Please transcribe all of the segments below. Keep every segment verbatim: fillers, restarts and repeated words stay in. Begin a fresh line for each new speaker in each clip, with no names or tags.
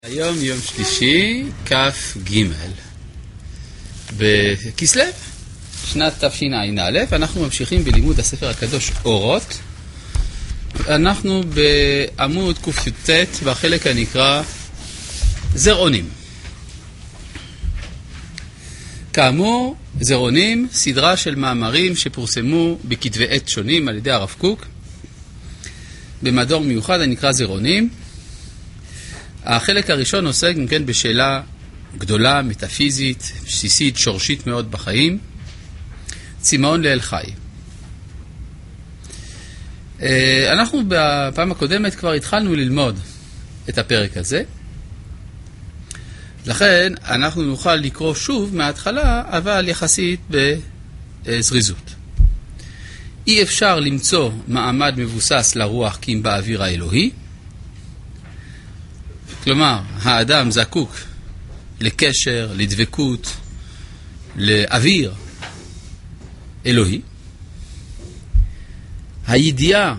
היום יום שלישי, כף ג' בכסלו, שנת תשע"א. אנחנו ממשיכים בלימוד הספר הקדוש אורות. אנחנו בעמוד ק"ט בחלק הנקרא זרעונים. כאמור, זרעונים, סדרה של מאמרים שפורסמו בכתבי עת שונים על ידי הרב קוק במדור מיוחד הנקרא זרעונים. החלק הראשון עוסק גם כן בשאלה גדולה, מטאפיזית, בסיסית, שורשית מאוד בחיים, צמאון לאל חי. אנחנו בפעם הקודמת כבר התחלנו ללמוד את הפרק הזה, לכן אנחנו נוכל לקרוא שוב מההתחלה, אבל יחסית בזריזות. אי אפשר למצוא מעמד מבוסס לרוח כי אם באוויר האלוהי, כלומר, האדם זקוק לקשר, לדבקות, לאוויר אלוהי. הידיעה,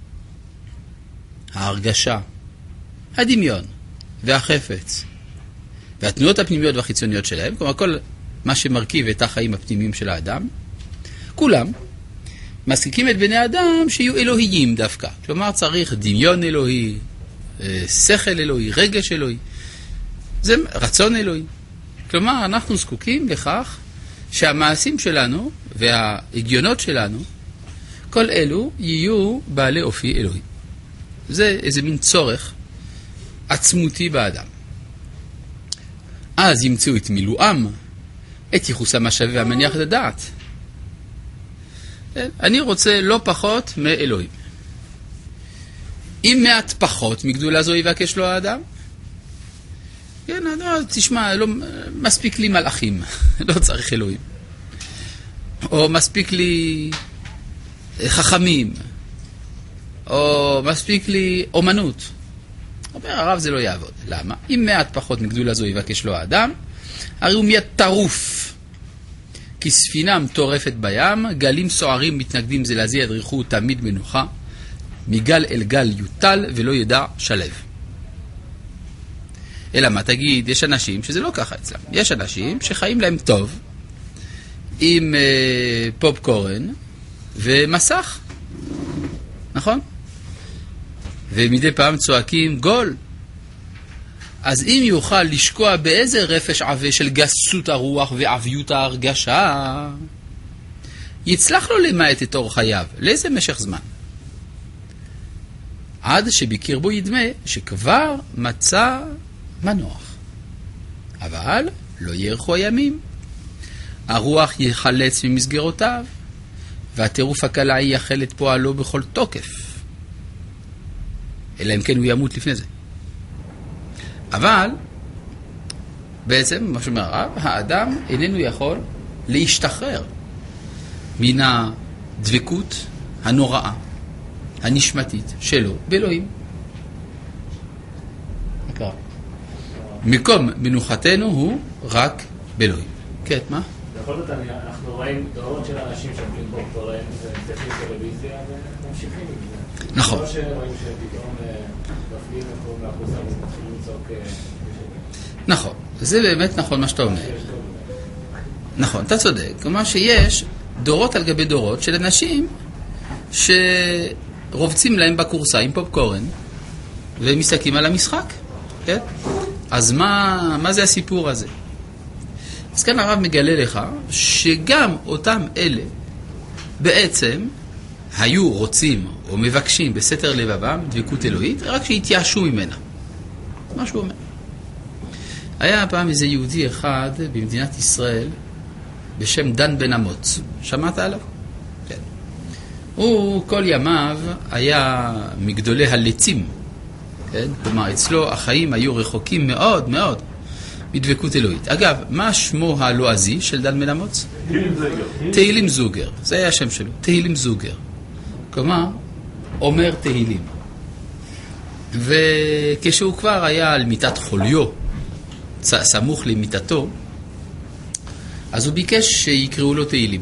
ההרגשה, הדמיון והחפץ והתנועות הפנימיות והחיצוניות שלהם, כלומר כל מה שמרכיב את החיים הפנימיים של האדם, כולם מסכים את בני האדם שיהיו אלוהיים דווקא. כלומר, צריך דמיון אלוהי, שכל אלוהי, רגש אלוהי, זה רצון אלוהי. כלומר, אנחנו זקוקים לכך שהמעשים שלנו וההגיונות שלנו, כל אלו יהיו בעלי אופי אלוהי. זה איזה מין צורך עצמותי באדם. אז ימצאו את מילואם, את ייחוסם השווה והמניח את הדעת. אני רוצה לא פחות מאלוהים. אם מעט פחות מגדולה זו יבקש לו האדם, כן, לא, תשמע, לא, מספיק לי מלאכים, לא צריך אלוהים. או מספיק לי חכמים, או מספיק לי אומנות. אומר הרב, זה לא יעבוד. למה? אם מעט פחות מגדולה זו יבקש לו האדם, הרי הוא מיד טרוף. כי ספינה מטורפת בים, גלים סוערים מתנגדים זה לזה, ידריכו תמיד מנוחה, מגל אל גל יוטל ולא ידע שלב. אלא מה תגיד, יש אנשים שזה לא ככה אצלם. יש אנשים שחיים להם טוב עם אה, פופקורן ומסך, נכון? ומדי פעם צועקים גול. אז אם יוכל לשקוע באיזה רפש עווה של גסות הרוח ועביות ההרגשה, יצלח לו למעט את אור חייו. לאיזה משך זמן? עד שבקרבו ידמה שכבר מצא מנוח. אבל לא ירחו הימים. הרוח יחלץ ממסגרותיו, והטירוף הקלעי יחל את פועלו בכל תוקף. אלא אם כן הוא ימות לפני זה. אבל, בעצם, מה שאומר הרב, האדם איננו יכול להשתחרר מן הדבקות הנוראה, הנשמתית שלו באלוהים. מקום מנוחתנו הוא רק באלוהים. כן, מה?
בכל זאת אנחנו רואים דורות של אנשים שאוכלים פופקורן ומסתכלים טלוויזיה וממשיכים עם זה.
נכון.
לא שרואים שפתאום מפגיעים וקוראים לאחוזם ומתחילים לצעוק.
נכון, זה באמת נכון מה שאתה אומר. נכון, אתה צודק. כלומר שיש דורות על גבי דורות של אנשים ש... רובצים להם בקורסה עם פופקורן והם מסתכלים על המשחק, כן? אז מה, מה זה הסיפור הזה? אז כאן הרב מגלה לך שגם אותם אלה בעצם היו רוצים או מבקשים בסתר לבבם דבקות אלוהית, רק שהתייאשו ממנה. מה שהוא אומר. היה פעם איזה יהודי אחד במדינת ישראל בשם דן בן אמוץ. שמעת עליו? הוא כל ימיו היה מגדולי הלצים, כן? כלומר אצלו החיים היו רחוקים מאוד מאוד מדבקות אלוהית. אגב, מה שמו הלועזי של דן בן אמוץ? תהילים זוגר. זה היה השם שלו, תהילים זוגר. כלומר, אומר תהילים. וכשהוא כבר היה על מיטת חוליו, סמוך למיטתו, אז הוא ביקש שיקראו לו תהילים.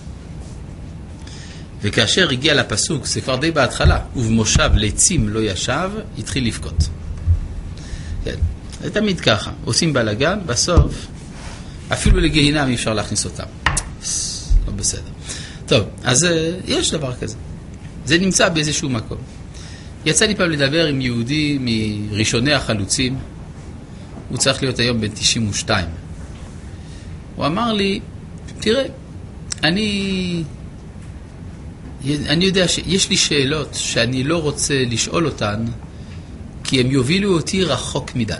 וכאשר הגיע לפסוק, זה כבר די בהתחלה, ובמושב לצים לא ישב, התחיל לבכות. כן. זה תמיד ככה. עושים בלגן, בסוף, אפילו לגיהינם אי אפשר להכניס אותם. לא בסדר. טוב, אז יש דבר כזה. זה נמצא באיזשהו מקום. יצא לי פעם לדבר עם יהודי מראשוני החלוצים. הוא צריך להיות היום בן תשעים ושתיים. הוא אמר לי, תראה, אני, אני יודע שיש לי שאלות שאני לא רוצה לשאול אותן, כי הם יובילו אותי רחוק מדי.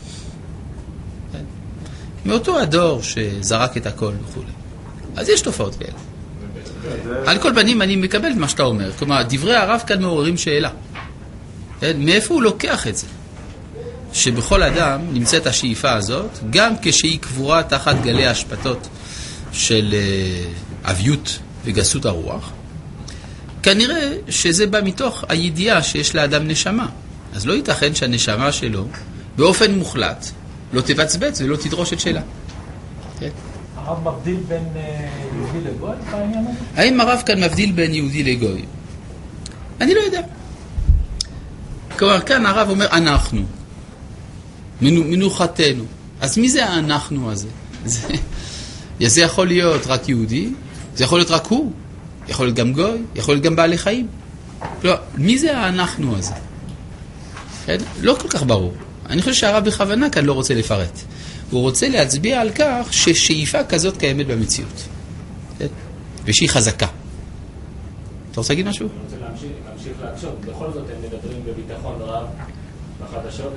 מאותו הדור שזרק את הכל וכו'. אז יש תופעות כאלה. על כל פנים אני מקבל את מה שאתה אומר. כלומר, דברי הרב כאן מעוררים שאלה. מאיפה הוא לוקח את זה? שבכל אדם נמצאת השאיפה הזאת, גם כשהיא קבורה תחת גלי השפטות של אביות וגסות הרוח, כנראה שזה בא מתוך הידיעה שיש לאדם נשמה. אז לא ייתכן שהנשמה שלו באופן מוחלט לא תבצבץ ולא תדרוש את שלה. כן.
הרב מבדיל בין יהודי לגוי בעניין הזה?
האם הרב כאן מבדיל בין יהודי לגוי? אני לא יודע. כלומר, כאן הרב אומר אנחנו. מנוחתנו. אז מי זה האנחנו הזה? זה, זה יכול להיות רק יהודי, זה יכול להיות רק הוא, יכול להיות גם גוי, יכול להיות גם בעלי חיים. לא, מי זה האנחנו הזה? כן? לא כל כך ברור. אני חושב שהרב בכוונה כאן לא רוצה לפרט. הוא רוצה להצביע על כך ששאיפה כזאת קיימת במציאות. כן? ושהיא חזקה. אתה רוצה להגיד משהו?
אני רוצה להמשיך, להמשיך להקשוב. בכל זאת הם מדברים בביטחון רב בחדשות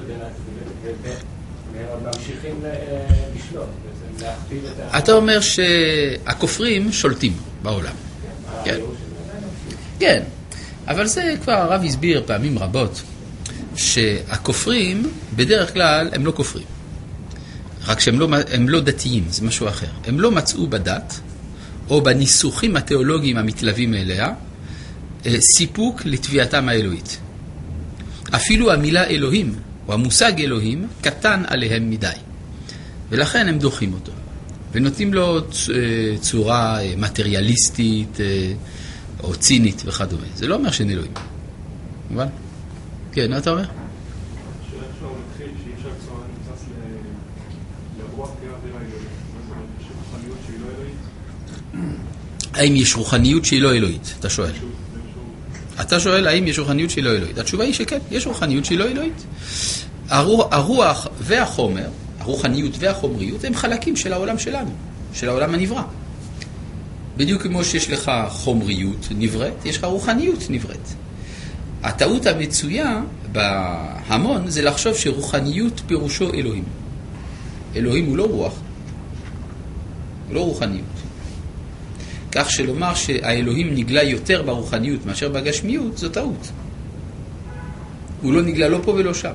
והם ממשיכים לשלוט, להכתיב את ה...
אתה אומר שהכופרים שולטים בעולם. כן. כן. אבל זה כבר הרב הסביר פעמים רבות, שהכופרים בדרך כלל הם לא כופרים. רק שהם לא, הם לא דתיים, זה משהו אחר. הם לא מצאו בדת, או בניסוחים התיאולוגיים המתלווים אליה, סיפוק לתביעתם האלוהית. אפילו המילה אלוהים, או המושג אלוהים, קטן עליהם מדי. ולכן הם דוחים אותו. ונותנים לו צורה מטריאליסטית, או צינית וכדומה. זה לא אומר שאין אלוהים. מובן? כן, מה אתה אומר?
השאלה אפשר מתחיל שאי אפשר צורה נמצא לרוח כאוויר האלוהית. מה זאת אומרת? יש רוחניות שהיא לא אלוהית?
האם יש רוחניות שהיא לא אלוהית? אתה שואל. אתה שואל האם יש רוחניות שהיא לא אלוהית. התשובה היא שכן, יש רוחניות שהיא לא אלוהית. הרוח והחומר, הרוחניות והחומריות, הם חלקים של העולם שלנו, של העולם הנברא. בדיוק כמו שיש לך חומריות נבראת, יש לך רוחניות נבראת. הטעות המצויה בהמון זה לחשוב שרוחניות פירושו אלוהים. אלוהים הוא לא רוח, הוא לא רוחניות. כך שלומר שהאלוהים נגלה יותר ברוחניות מאשר בגשמיות, זו טעות. הוא לא נגלה לא פה ולא שם.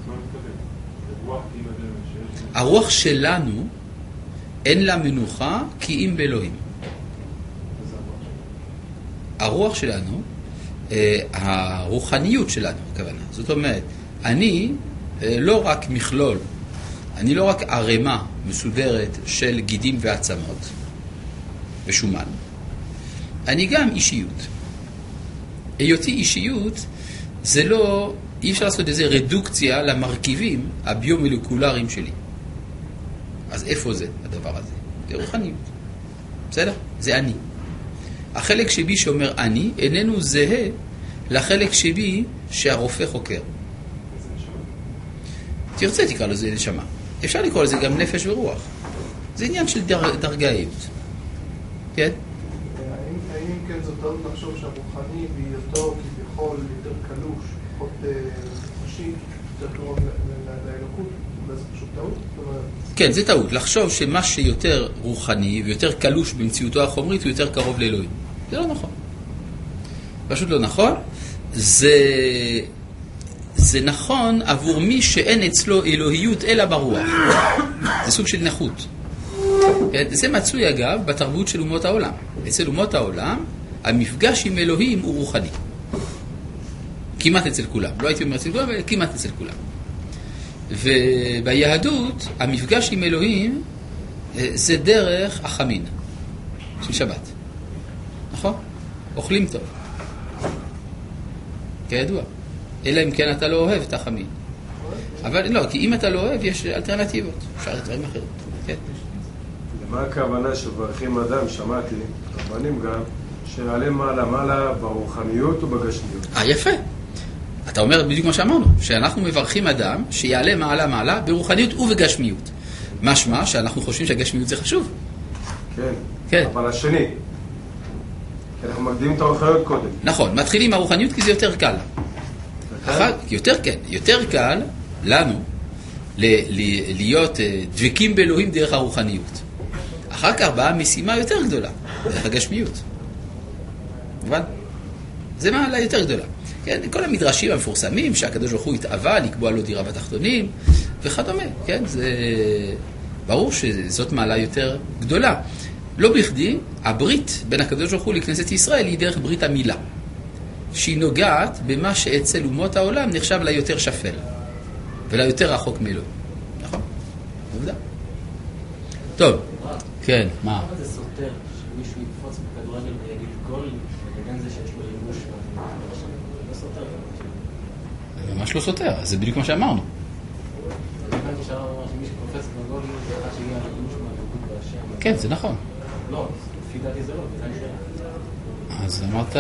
הרוח שלנו אין לה מנוחה כי אם באלוהים. הרוח שלנו, הרוחניות שלנו, הכוונה. זאת אומרת, אני לא רק מכלול, אני לא רק ערימה מסודרת של גידים ועצמות ושומן, אני גם אישיות. היותי אישיות זה לא, אי אפשר לעשות איזו רדוקציה למרכיבים הביומולקולריים שלי. אז איפה זה הדבר הזה? זה רוחניות. בסדר? זה אני. החלק שבי שאומר אני איננו זהה לחלק שבי שהרופא חוקר. תרצה תקרא לזה נשמה. אפשר לקרוא לזה גם נפש ורוח. זה עניין של דר, דרגאיות. כן?
האם כן זאת טעות לחשוב שהרוחני בהיותו כביכול יותר קלוש, פחות חשי, יותר קרוב לאלוקות? זה פשוט טעות?
כן, זה טעות. לחשוב שמה שיותר רוחני ויותר קלוש במציאותו החומרית הוא יותר קרוב לאלוהים. זה לא נכון. פשוט לא נכון. זה, זה נכון עבור מי שאין אצלו אלוהיות אלא ברוח. זה סוג של נכות. זה מצוי אגב בתרבות של אומות העולם. אצל אומות העולם המפגש עם אלוהים הוא רוחני. כמעט אצל כולם. לא הייתי אומר אצל כולם, אבל כמעט אצל כולם. וביהדות המפגש עם אלוהים זה דרך החמין של שבת. נכון? אוכלים טוב. כידוע. אלא אם כן אתה לא אוהב את החמין. אבל לא, כי אם אתה לא אוהב, יש אלטרנטיבות. אפשר דברים אחרים. כן.
למה הכוונה שברכים אדם, שמעתי, רבנים גם, שיעלה מעלה מעלה ברוחניות ובגשמיות?
אה, יפה. אתה אומר בדיוק מה שאמרנו, שאנחנו מברכים אדם שיעלה מעלה מעלה ברוחניות ובגשמיות. משמע שאנחנו חושבים שהגשמיות זה חשוב.
כן.
כן.
אבל השני, כי אנחנו מקדימים את הרוחניות קודם.
נכון, מתחילים הרוחניות כי זה יותר קל. אחת, יותר כן, יותר קל לנו ל- ל- להיות דבקים באלוהים דרך הרוחניות. אחר כך באה משימה יותר גדולה, דרך הגשמיות. מובן? זה מעלה יותר גדולה. כן, כל המדרשים המפורסמים שהקדוש ברוך הוא התאווה לקבוע לו דירה בתחתונים וכדומה, כן, זה ברור שזאת מעלה יותר גדולה. לא בכדי, הברית בין הקדוש ברוך הוא לכנסת ישראל היא דרך ברית המילה, שהיא נוגעת במה שאצל אומות העולם נחשב לה יותר שפל וליותר רחוק מאלוהים. נכון? עובדה. טוב, כן, מה?
למה זה סותר שמישהו יקפוץ בכדורגל ויגיד גול וגם זה שיש לו ריבוש? לא סותר.
זה ממש לא סותר, זה בדיוק מה שאמרנו.
אני הבנתי שאמר שמישהו קופץ בגול זה אחד שהגיע לריבוש מהגבות בהשם.
כן, זה נכון.
לא, לפי דעתי זה לא, זה נשאר.
אז אמרת,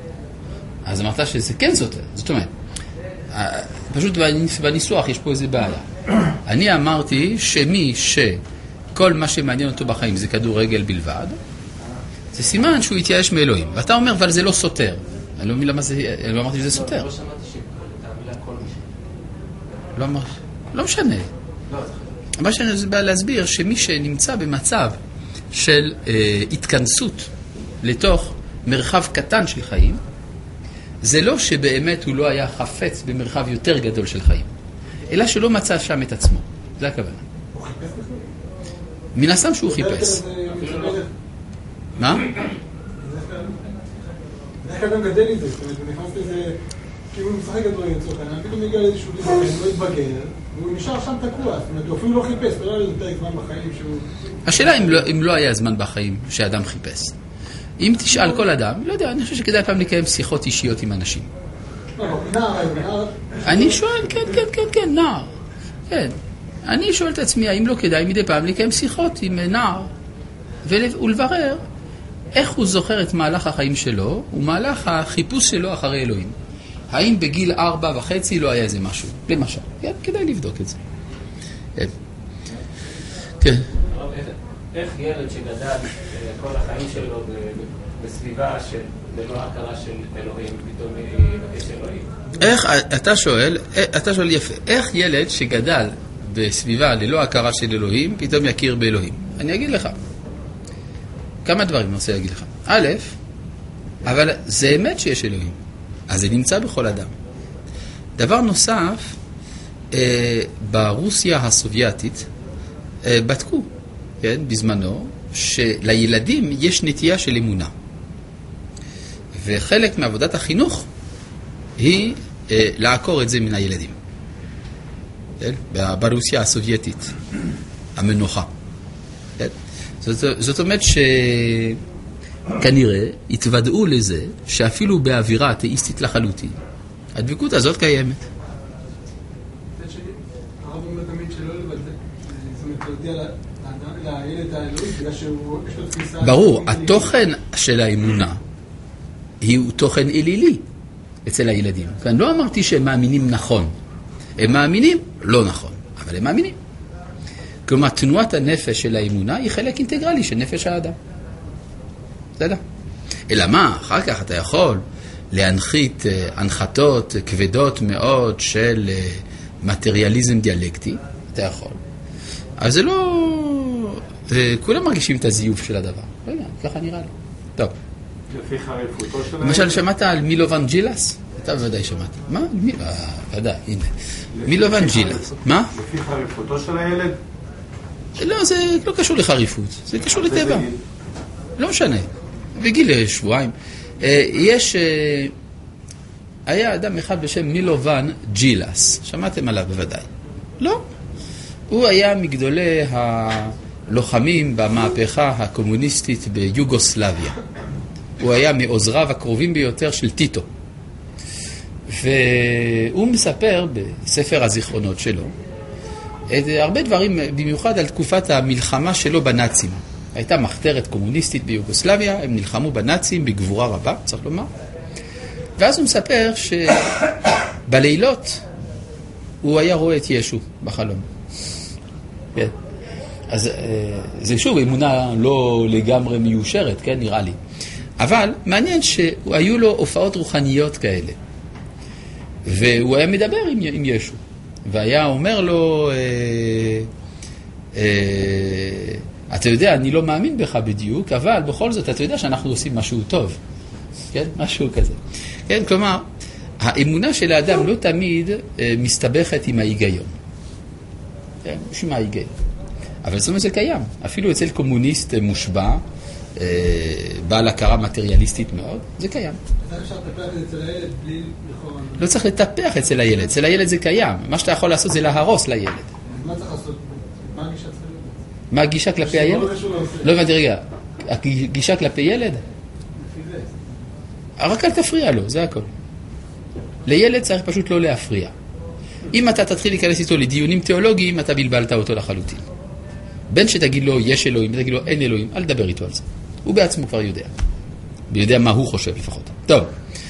אז אמרת שזה כן סותר. זאת אומרת, פשוט בניסוח יש פה איזה בעיה. אני אמרתי שמי שכל מה שמעניין אותו בחיים זה כדורגל בלבד, זה סימן שהוא יתייאש מאלוהים. ואתה אומר, אבל זה לא סותר. אני לא מבין למה זה, אני לא אמרתי שזה סותר.
לא שמעתי שהמילה כל משנה.
לא אמר, לא משנה.
לא, זה
מה שאני בא להסביר, שמי שנמצא במצב של אה, התכנסות לתוך מרחב קטן של חיים, זה לא שבאמת הוא לא היה חפץ במרחב יותר גדול של חיים, אלא שלא מצא שם את עצמו. זה הכוונה.
הוא חיפש בכלל?
מן הסתם שהוא חיפש. מה?
בדרך כלל גם גדל לי זה, זאת אומרת, הוא נכנס לזה, כאילו הוא משחק כדורגל לצורך העניין, פתאום הגיע לאיזשהו דיסק, הוא לא התבגר, והוא נשאר שם תקוע, זאת אומרת, הוא אפילו לא חיפש, לא היה לזה פרק זמן בחיים שהוא...
השאלה אם לא, אם לא היה זמן בחיים שאדם חיפש. אם תשאל כל אדם, לא יודע, אני חושב שכדאי פעם לקיים שיחות אישיות עם אנשים.
לא, לא, נער, נער...
אני שואל, כן, כן, כן, כן, נער. כן. אני שואל את עצמי, האם לא כדאי מדי פעם לקיים שיחות עם נער, ולברר איך הוא זוכר את מהלך החיים שלו, ומהלך החיפוש שלו אחרי אלוהים. האם בגיל ארבע וחצי לא היה איזה משהו? למשל. כן, כדאי לבדוק את זה. כן. כן.
איך ילד שגדל כל החיים שלו בסביבה של ללא הכרה של אלוהים, פתאום יבקש אלוהים?
איך, אתה שואל, אתה שואל יפה, איך ילד שגדל בסביבה ללא הכרה של אלוהים, פתאום יכיר באלוהים? אני אגיד לך. כמה דברים אני רוצה להגיד לך. א', אבל זה אמת שיש אלוהים. אז זה נמצא בכל אדם. דבר נוסף, אה, ברוסיה הסובייטית, אה, בדקו, כן, בזמנו, שלילדים יש נטייה של אמונה. וחלק מעבודת החינוך היא אה, לעקור את זה מן הילדים. כן? ברוסיה הסובייטית, המנוחה. כן? זאת, זאת אומרת שכנראה התוודעו לזה שאפילו באווירה אתאיסטית לחלוטין, הדבקות הזאת קיימת.
הרב אומר תמיד שלא לבטא, זאת אומרת, להודיע לילד האלוהי, בגלל שהוא יש לו תפיסה...
ברור, התוכן של האמונה הוא תוכן אלילי אצל הילדים. כאן לא אמרתי שהם מאמינים נכון, הם מאמינים לא נכון, אבל הם מאמינים. כלומר, תנועת הנפש של האמונה היא חלק אינטגרלי של נפש האדם. בסדר? אלא מה? אחר כך אתה יכול להנחית הנחתות כבדות מאוד של מטריאליזם דיאלקטי, אתה יכול. אבל זה לא... כולם מרגישים את הזיוף של הדבר. לא יודע, ככה נראה לי. טוב.
לפי חריפותו של...
למשל, שמעת על מילובן ג'ילס? אתה בוודאי שמעת. מה? מי? ודאי, הנה. מילובן ג'ילס. מה?
לפי חריפותו של הילד?
לא, זה לא קשור לחריפות. זה קשור לטבע. לא משנה. בגיל שבועיים. יש... היה אדם אחד בשם מילובן ג'ילס. שמעתם עליו בוודאי. לא. הוא היה מגדולי הלוחמים במהפכה הקומוניסטית ביוגוסלביה. הוא היה מעוזריו הקרובים ביותר של טיטו. והוא מספר בספר הזיכרונות שלו את הרבה דברים, במיוחד על תקופת המלחמה שלו בנאצים. הייתה מחתרת קומוניסטית ביוגוסלביה, הם נלחמו בנאצים בגבורה רבה, צריך לומר. ואז הוא מספר שבלילות הוא היה רואה את ישו בחלום. כן. אז זה שוב אמונה לא לגמרי מיושרת, כן, נראה לי. אבל מעניין שהיו לו הופעות רוחניות כאלה. והוא היה מדבר עם, עם ישו. והיה אומר לו, אה, אה, אתה יודע, אני לא מאמין בך בדיוק, אבל בכל זאת אתה יודע שאנחנו עושים משהו טוב. כן? משהו כזה. כן? כלומר, האמונה של האדם לא תמיד אה, מסתבכת עם ההיגיון. כן? בשביל מה ההיגיון? אבל זאת אומרת זה קיים. אפילו אצל קומוניסט מושבע, אה, בעל הכרה מטריאליסטית מאוד, זה קיים.
אפשר לטפח אצל הילד בלי לכאורה...
לא צריך לטפח אצל הילד. אצל הילד זה קיים. מה שאתה יכול לעשות זה להרוס לילד.
מה צריך לעשות? מה הגישה צריכה להיות?
מה הגישה כלפי הילד? לא הבנתי רגע. הגישה כלפי ילד?
לפי זה.
רק אל תפריע לו, זה הכל. לילד צריך פשוט לא להפריע. אם אתה תתחיל להיכנס איתו לדיונים תיאולוגיים, אתה בלבלת אותו לחלוטין. בין שתגיד לו יש אלוהים, תגיד לו אין אלוהים, אל תדבר איתו על זה. הוא בעצמו כבר יודע. יודע מה הוא חושב לפחות. טוב.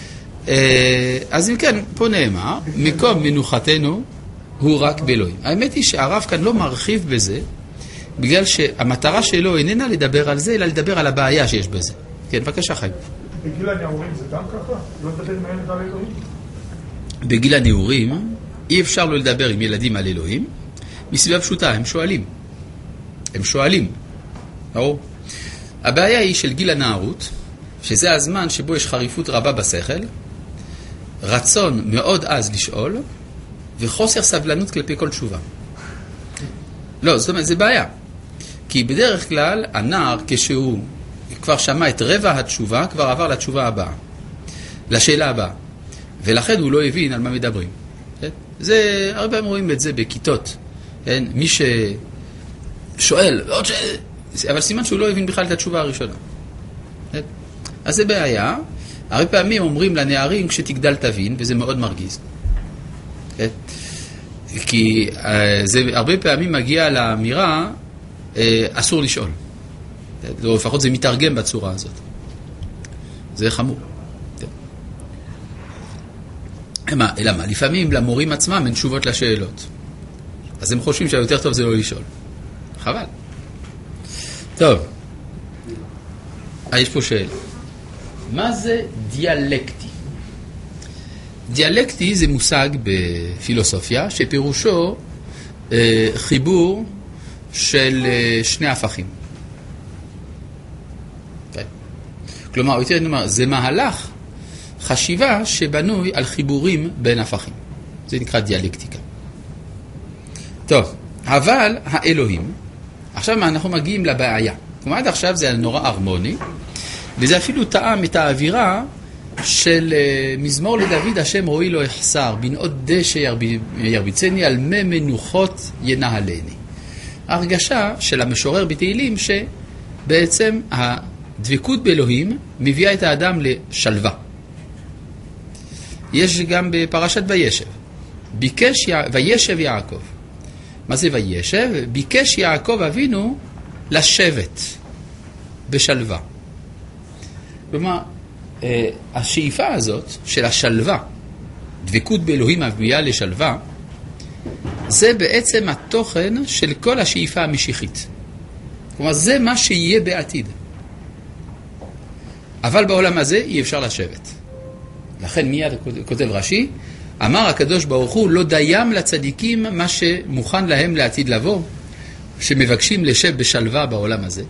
אז אם כן, פה נאמר, מקום מנוחתנו הוא רק באלוהים. האמת היא שהרב כאן לא מרחיב בזה, בגלל שהמטרה שלו איננה לדבר על זה, אלא לדבר על הבעיה שיש בזה. כן, בבקשה חיים.
בגיל הנעורים זה גם ככה? לא לדבר עם הילד על אלוהים?
בגיל הנעורים אי אפשר לא לדבר עם ילדים על אלוהים, מסיבה פשוטה, הם שואלים. הם שואלים. ברור? הבעיה היא של גיל הנערות, שזה הזמן שבו יש חריפות רבה בשכל, רצון מאוד עז לשאול, וחוסר סבלנות כלפי כל תשובה. לא, זאת אומרת, זה בעיה. כי בדרך כלל, הנער, כשהוא כבר שמע את רבע התשובה, כבר עבר לתשובה הבאה. לשאלה הבאה. ולכן הוא לא הבין על מה מדברים. זה, הרבה פעמים רואים את זה בכיתות. מי ששואל, אבל סימן שהוא לא הבין בכלל את התשובה הראשונה. אז זה בעיה. הרבה פעמים אומרים לנערים, כשתגדל תבין, וזה מאוד מרגיז. כי זה הרבה פעמים מגיע לאמירה, אסור לשאול. לפחות זה מתרגם בצורה הזאת. זה חמור. מה, אלא מה? לפעמים למורים עצמם אין תשובות לשאלות. אז הם חושבים שהיותר טוב זה לא לשאול. חבל. טוב. יש פה שאלה. מה זה דיאלקטי? דיאלקטי זה מושג בפילוסופיה שפירושו אה, חיבור של אה, שני הפכים. כן. כלומר, יותר נאמר, זה מהלך חשיבה שבנוי על חיבורים בין הפכים. זה נקרא דיאלקטיקה. טוב, אבל האלוהים, עכשיו אנחנו מגיעים לבעיה. כלומר, עד עכשיו זה נורא הרמוני, וזה אפילו טעם את האווירה של מזמור לדוד, השם רואי לא יחסר, בנאות דשא ירביצני, על מי מנוחות ינהלני. ההרגשה של המשורר בתהילים שבעצם הדבקות באלוהים מביאה את האדם לשלווה. יש גם בפרשת וישב. ביקש וישב יעקב. מה זה וישב? ביקש יעקב אבינו לשבת בשלווה. כלומר, השאיפה הזאת של השלווה, דבקות באלוהים המביאה לשלווה, זה בעצם התוכן של כל השאיפה המשיחית. כלומר, זה מה שיהיה בעתיד. אבל בעולם הזה אי אפשר לשבת. לכן מיד כותב רש"י, אמר הקדוש ברוך הוא, לא דיים לצדיקים מה שמוכן להם לעתיד לבוא, שמבקשים לשב בשלווה בעולם הזה.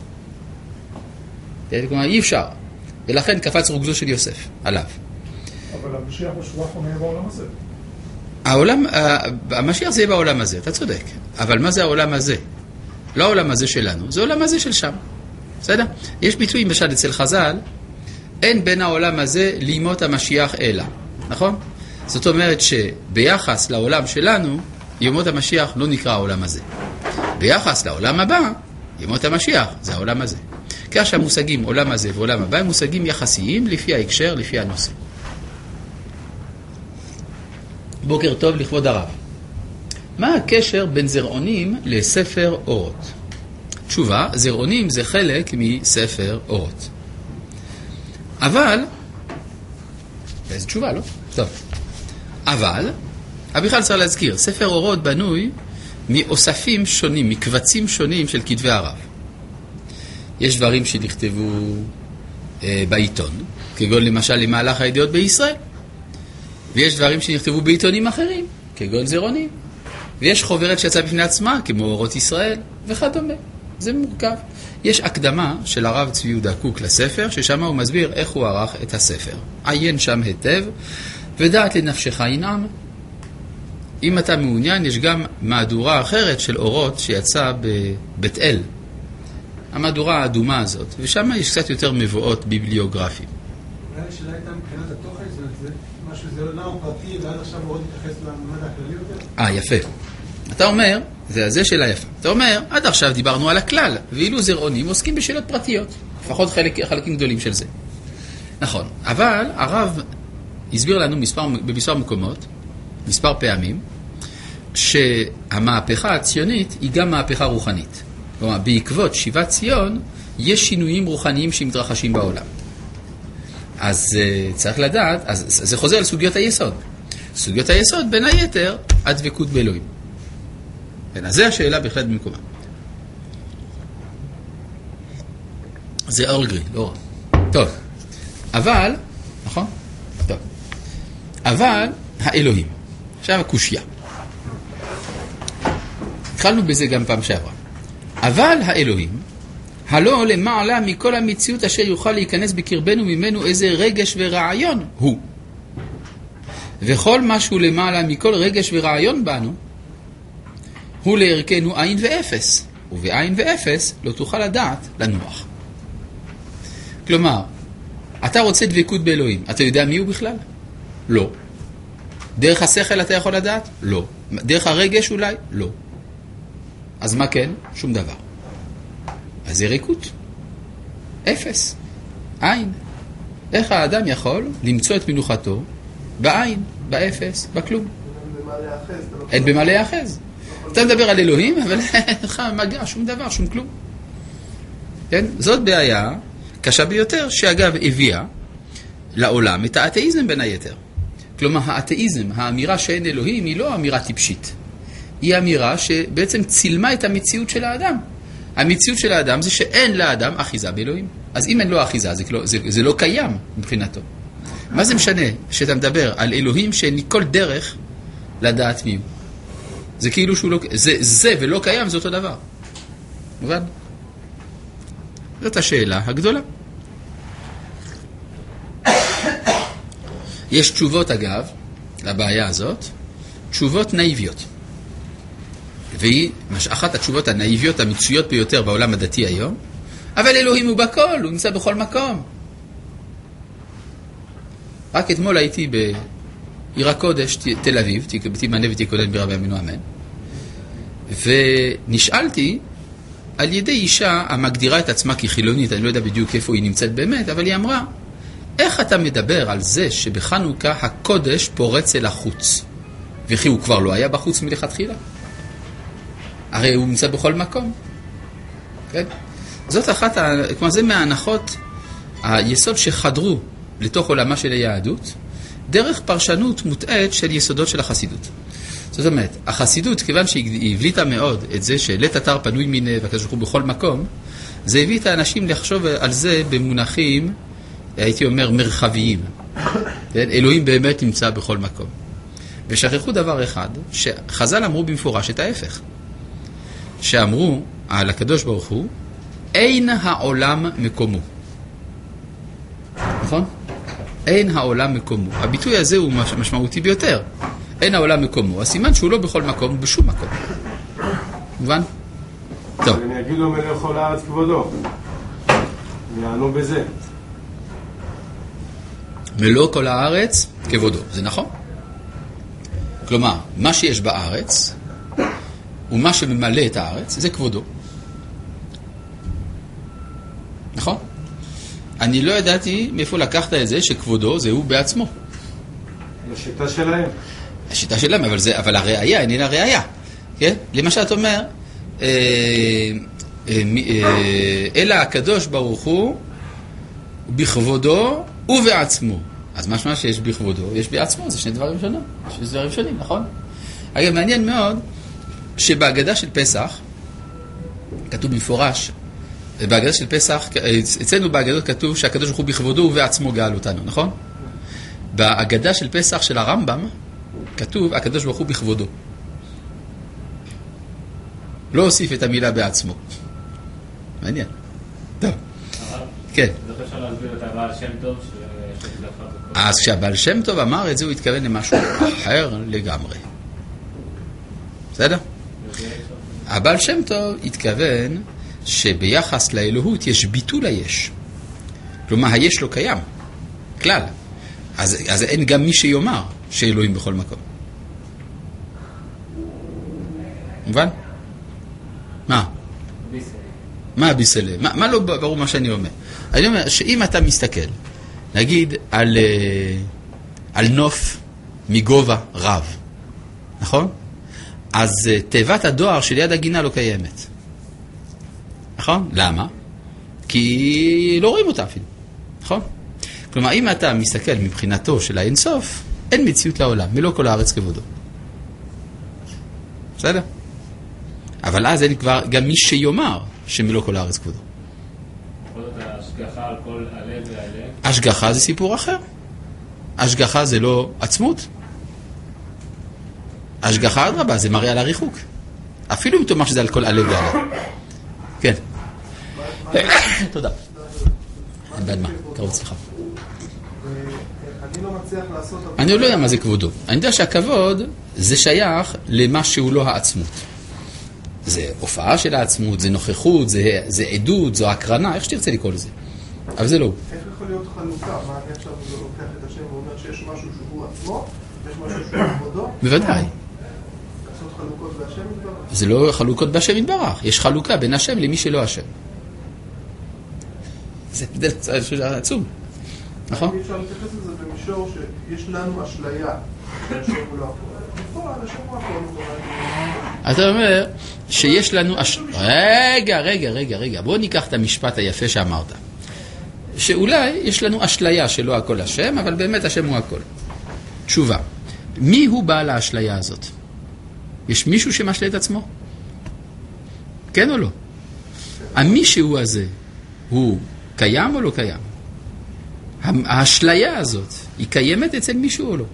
כלומר, אי אפשר. ולכן קפץ רוגזו של יוסף עליו.
אבל המשיח בשבח הוא נהיה בעולם הזה.
העולם, המשיח זה יהיה בעולם הזה, אתה צודק. אבל מה זה העולם הזה? לא העולם הזה שלנו, זה העולם הזה של שם. בסדר? יש ביטוי למשל אצל חז"ל, אין בין העולם הזה לימות המשיח אלא. נכון? זאת אומרת שביחס לעולם שלנו, ימות המשיח לא נקרא העולם הזה. ביחס לעולם הבא, ימות המשיח זה העולם הזה. כך שהמושגים עולם הזה ועולם הבא הם מושגים יחסיים לפי ההקשר, לפי הנושא. בוקר טוב לכבוד הרב. מה הקשר בין זרעונים לספר אורות? תשובה, זרעונים זה חלק מספר אורות. אבל, איזו תשובה, לא? טוב. אבל, בכלל צריך להזכיר, ספר אורות בנוי מאוספים שונים, מקבצים שונים של כתבי הרב. יש דברים שנכתבו אה, בעיתון, כגון למשל למהלך הידיעות בישראל. ויש דברים שנכתבו בעיתונים אחרים, כגון זרעונים. ויש חוברת שיצאה בפני עצמה, כמו אורות ישראל, וכדומה. זה מורכב. יש הקדמה של הרב צבי יהודה קוק לספר, ששם הוא מסביר איך הוא ערך את הספר. עיין שם היטב, ודעת לנפשך ינעם. אם אתה מעוניין, יש גם מהדורה אחרת של אורות שיצאה בבית אל. המהדורה האדומה הזאת, ושם יש קצת יותר מבואות ביבליוגרפיים.
אולי השאלה הייתה מבחינת התוכן, זאת אומרת, זה משהו, זה לא פרטי, ועד עכשיו מאוד מתייחס לממד הכללי יותר?
אה, יפה. אתה אומר, זה, זה שאלה יפה. אתה אומר, עד עכשיו דיברנו על הכלל, ואילו זרעונים עוסקים בשאלות פרטיות, לפחות חלק, חלקים גדולים של זה. נכון, אבל הרב הסביר לנו מספר, במספר מקומות, מספר פעמים, שהמהפכה הציונית היא גם מהפכה רוחנית. כלומר, בעקבות שיבת ציון, יש שינויים רוחניים שמתרחשים בעולם. אז uh, צריך לדעת, אז זה חוזר על סוגיות היסוד. סוגיות היסוד, בין היתר, הדבקות באלוהים. אז זה השאלה בהחלט במקומה. זה אורגרי, לא רע. טוב, אבל, נכון? טוב. אבל, האלוהים. עכשיו הקושיה. התחלנו בזה גם פעם שעברה. אבל האלוהים, הלא למעלה מכל המציאות אשר יוכל להיכנס בקרבנו ממנו איזה רגש ורעיון הוא. וכל משהו למעלה מכל רגש ורעיון בנו, הוא לערכנו עין ואפס, ובעין ואפס לא תוכל לדעת לנוח. כלומר, אתה רוצה דבקות באלוהים, אתה יודע מי הוא בכלל? לא. דרך השכל אתה יכול לדעת? לא. דרך הרגש אולי? לא. אז מה כן? שום דבר. אז זה ריקות. אפס. עין. איך האדם יכול למצוא את מנוחתו בעין, באפס, בכלום? אין במה להיאחז. אתה מדבר על אלוהים, אבל אין לך מגע, שום דבר, שום כלום. כן? זאת בעיה קשה ביותר, שאגב הביאה לעולם את האתאיזם בין היתר. כלומר, האתאיזם, האמירה שאין אלוהים, היא לא אמירה טיפשית. היא אמירה שבעצם צילמה את המציאות של האדם. המציאות של האדם זה שאין לאדם אחיזה באלוהים. אז אם אין לו אחיזה, זה לא, זה, זה לא קיים מבחינתו. מה זה משנה שאתה מדבר על אלוהים שאין לי כל דרך לדעת מי הוא? זה כאילו שהוא לא... זה, זה ולא קיים, זה אותו דבר. מובן? זאת השאלה הגדולה. יש תשובות, אגב, לבעיה הזאת, תשובות נאיביות. והיא אחת התשובות הנאיביות המצויות ביותר בעולם הדתי היום, אבל אלוהים הוא בכל, הוא נמצא בכל מקום. רק אתמול הייתי בעיר הקודש, תל אביב, תימנה ותיקודן ברבי אמינו אמן, ונשאלתי על ידי אישה המגדירה את עצמה כחילונית, אני לא יודע בדיוק איפה היא נמצאת באמת, אבל היא אמרה, איך אתה מדבר על זה שבחנוכה הקודש פורץ אל החוץ? וכי הוא כבר לא היה בחוץ מלכתחילה? הרי הוא נמצא בכל מקום. כן? זאת אחת, כלומר זה מההנחות היסוד שחדרו לתוך עולמה של היהדות, דרך פרשנות מוטעת של יסודות של החסידות. זאת אומרת, החסידות, כיוון שהיא הבליטה מאוד את זה שלית אתר פנוי מיני והקדוש ברוך הוא בכל מקום, זה הביא את האנשים לחשוב על זה במונחים, הייתי אומר, מרחביים. כן? אלוהים באמת נמצא בכל מקום. ושכחו דבר אחד, שחז"ל אמרו במפורש את ההפך. שאמרו על הקדוש ברוך הוא, אין העולם מקומו. נכון? אין העולם מקומו. הביטוי הזה הוא משמעותי ביותר. אין העולם מקומו. הסימן שהוא לא בכל מקום, הוא בשום מקום. מובן? טוב.
אני אגיד לו מלך כל הארץ כבודו. יענו בזה.
מלוא כל הארץ כבודו. זה נכון? כלומר, מה שיש בארץ, ומה שממלא את הארץ, זה כבודו. נכון? אני לא ידעתי מאיפה לקחת את זה שכבודו זה הוא בעצמו.
לשיטה שלהם.
השיטה שלהם, אבל, זה, אבל הראייה איננה ראייה. כן? למשל, אתה אומר, אה, אה, אה, אלא הקדוש ברוך הוא בכבודו ובעצמו. אז משמע שיש בכבודו, יש בעצמו, זה שני דברים שונים. שני דברים שונים, נכון? אגב, מעניין מאוד שבהגדה של פסח, כתוב במפורש, בהגדה של פסח, אצלנו בהגדות כתוב שהקדוש ברוך הוא בכבודו ובעצמו גאל אותנו, נכון? בהגדה של פסח של הרמב"ם, כתוב הקדוש ברוך הוא בכבודו. לא הוסיף את המילה בעצמו. מעניין. טוב. כן.
זאת אפשר להסביר את הבעל שם טוב
אז כשהבעל שם טוב אמר את זה, הוא התכוון למשהו אחר לגמרי. בסדר? הבעל שם טוב התכוון שביחס לאלוהות יש ביטול היש. כלומר, היש לא קיים. כלל. אז, אז אין גם מי שיאמר שאלוהים בכל מקום. מובן? מה?
ביסל.
מה ביסל? מה, מה לא ברור מה שאני אומר? אני אומר שאם אתה מסתכל, נגיד על, על נוף מגובה רב, נכון? אז תיבת הדואר של יד הגינה לא קיימת. נכון? למה? כי לא רואים אותה אפילו. נכון? כלומר, אם אתה מסתכל מבחינתו של האינסוף, אין מציאות לעולם, מלא כל הארץ כבודו. בסדר? אבל אז אין כבר גם מי שיאמר שמלא כל הארץ כבודו.
יכול להיות השגחה על כל הלב והלב?
השגחה זה סיפור אחר. השגחה זה לא עצמות. השגחה אדרבה, זה מראה על הריחוק. אפילו אם תאמר שזה על כל הלב והלב. כן. תודה. אין בעד מה, קרוב סליחה.
אני לא מצליח לעשות...
אני לא יודע מה זה כבודו. אני יודע שהכבוד זה שייך למה שהוא לא העצמות. זה הופעה של העצמות, זה נוכחות, זה, זה עדות, זו הקרנה, איך שתרצה לקרוא לזה. אבל זה לא הוא.
איך יכול להיות חלוקה? מה אני עכשיו לא לוקח את השם ואומר שיש משהו שהוא עצמו, ויש משהו שהוא כבודו?
בוודאי.
לעשות חלוקות בהשם יתברך?
זה לא חלוקות בהשם יתברך. יש חלוקה בין השם למי שלא השם. זה הבדל עצום. נכון?
אי אפשר להתייחס לזה במישור שיש לנו אשליה שהשם הוא לא הכל. בפועל, השם הוא הכל.
אתה אומר שיש לנו... אש... רגע, רגע, רגע, רגע. בוא ניקח את המשפט היפה שאמרת. שאולי יש לנו אשליה שלא הכל השם, אבל באמת השם הוא הכל. תשובה. מי הוא בעל האשליה הזאת? יש מישהו שמשלה את עצמו? כן או לא? המישהו הזה הוא קיים או לא קיים? האשליה הזאת היא קיימת אצל מישהו או לא?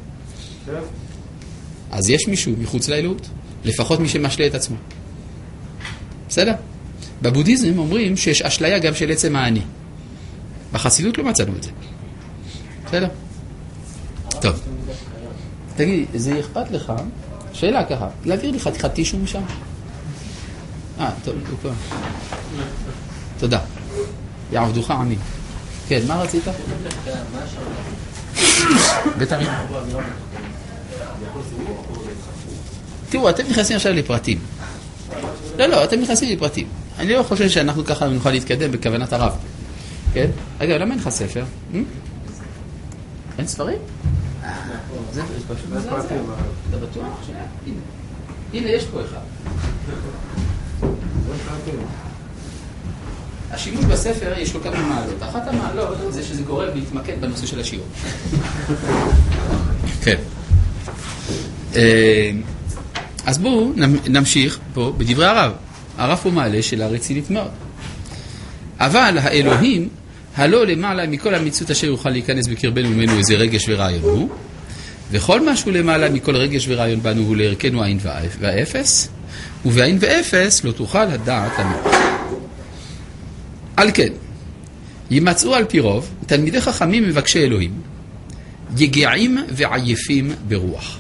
אז יש מישהו מחוץ לאלוהות, לפחות מי שמשלה את עצמו. בסדר? בבודהיזם אומרים שיש אשליה גם של עצם האני. בחסידות לא מצאנו את זה. בסדר? טוב. תגיד, זה אכפת לך? שאלה ככה, להעביר לי חתיכת טישו משם? אה, טוב, הוא כבר. תודה. יעבדוך עמי. כן, מה רצית? בטח. תראו, אתם נכנסים עכשיו לפרטים. לא, לא, אתם נכנסים לפרטים. אני לא חושב שאנחנו ככה נוכל להתקדם בכוונת הרב. כן? אגב, למה אין לך ספר? אין ספרים? זה פשוט מזעזע. אתה בטוח? הנה, יש פה אחד. השימוש בספר יש לו כמה מעלות. אחת המעלות זה שזה גורם להתמקד בנושא של השיעור. כן. אז בואו נמשיך פה בדברי הרב. הרב פה מעלה שאלה רצינית מאוד. אבל האלוהים, הלא למעלה מכל המציאות אשר יוכל להיכנס בקרבנו ממנו איזה רגש ורעיון הוא, וכל משהו למעלה מכל רגש ורעיון בנו הוא לערכנו עין ואפס, ובעין ואפס לא תוכל הדעת לנו. על כן, ימצאו על פי רוב תלמידי חכמים מבקשי אלוהים, יגעים ועייפים ברוח.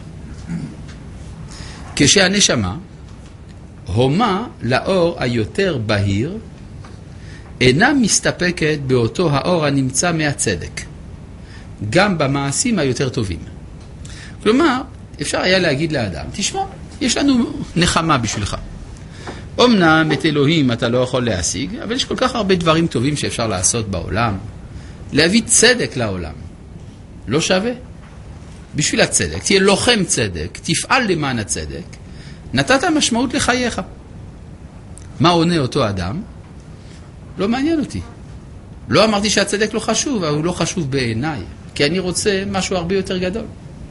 כשהנשמה הומה לאור היותר בהיר, אינה מסתפקת באותו האור הנמצא מהצדק, גם במעשים היותר טובים. כלומר, אפשר היה להגיד לאדם, תשמע, יש לנו נחמה בשבילך. אמנם את אלוהים אתה לא יכול להשיג, אבל יש כל כך הרבה דברים טובים שאפשר לעשות בעולם. להביא צדק לעולם. לא שווה? בשביל הצדק, תהיה לוחם צדק, תפעל למען הצדק, נתת משמעות לחייך. מה עונה אותו אדם? לא מעניין אותי. לא אמרתי שהצדק לא חשוב, אבל הוא לא חשוב בעיניי, כי אני רוצה משהו הרבה יותר גדול.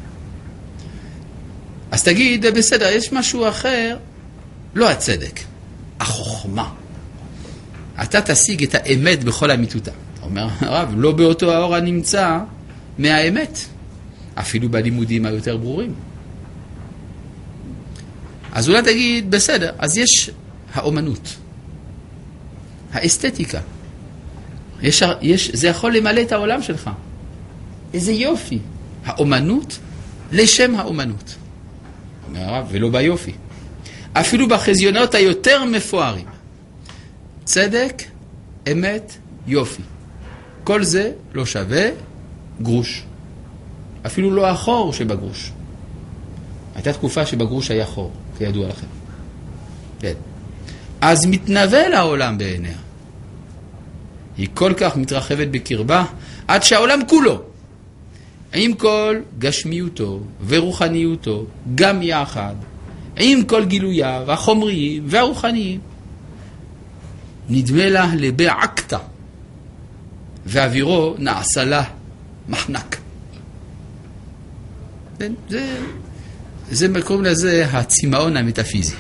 אז תגיד, בסדר, יש משהו אחר, לא הצדק, החוכמה. אתה תשיג את האמת בכל אמיתותה. אומר הרב, לא באותו האור הנמצא מהאמת, אפילו בלימודים היותר ברורים. אז אולי תגיד, בסדר, אז יש האומנות, האסתטיקה. יש, יש, זה יכול למלא את העולם שלך. איזה יופי. האומנות לשם האומנות. אומר הרב, ולא ביופי. אפילו בחזיונות היותר מפוארים. צדק, אמת, יופי. כל זה לא שווה גרוש. אפילו לא החור שבגרוש. הייתה תקופה שבגרוש היה חור, כידוע לכם. כן. אז מתנבל העולם בעיניה. היא כל כך מתרחבת בקרבה, עד שהעולם כולו, עם כל גשמיותו ורוחניותו, גם יחד, עם כל גילוייו החומריים והרוחניים, נדמה לה לבעקתה, ואווירו נעשה לה מחנק. זה, זה קוראים לזה הצמאון המטאפיזי.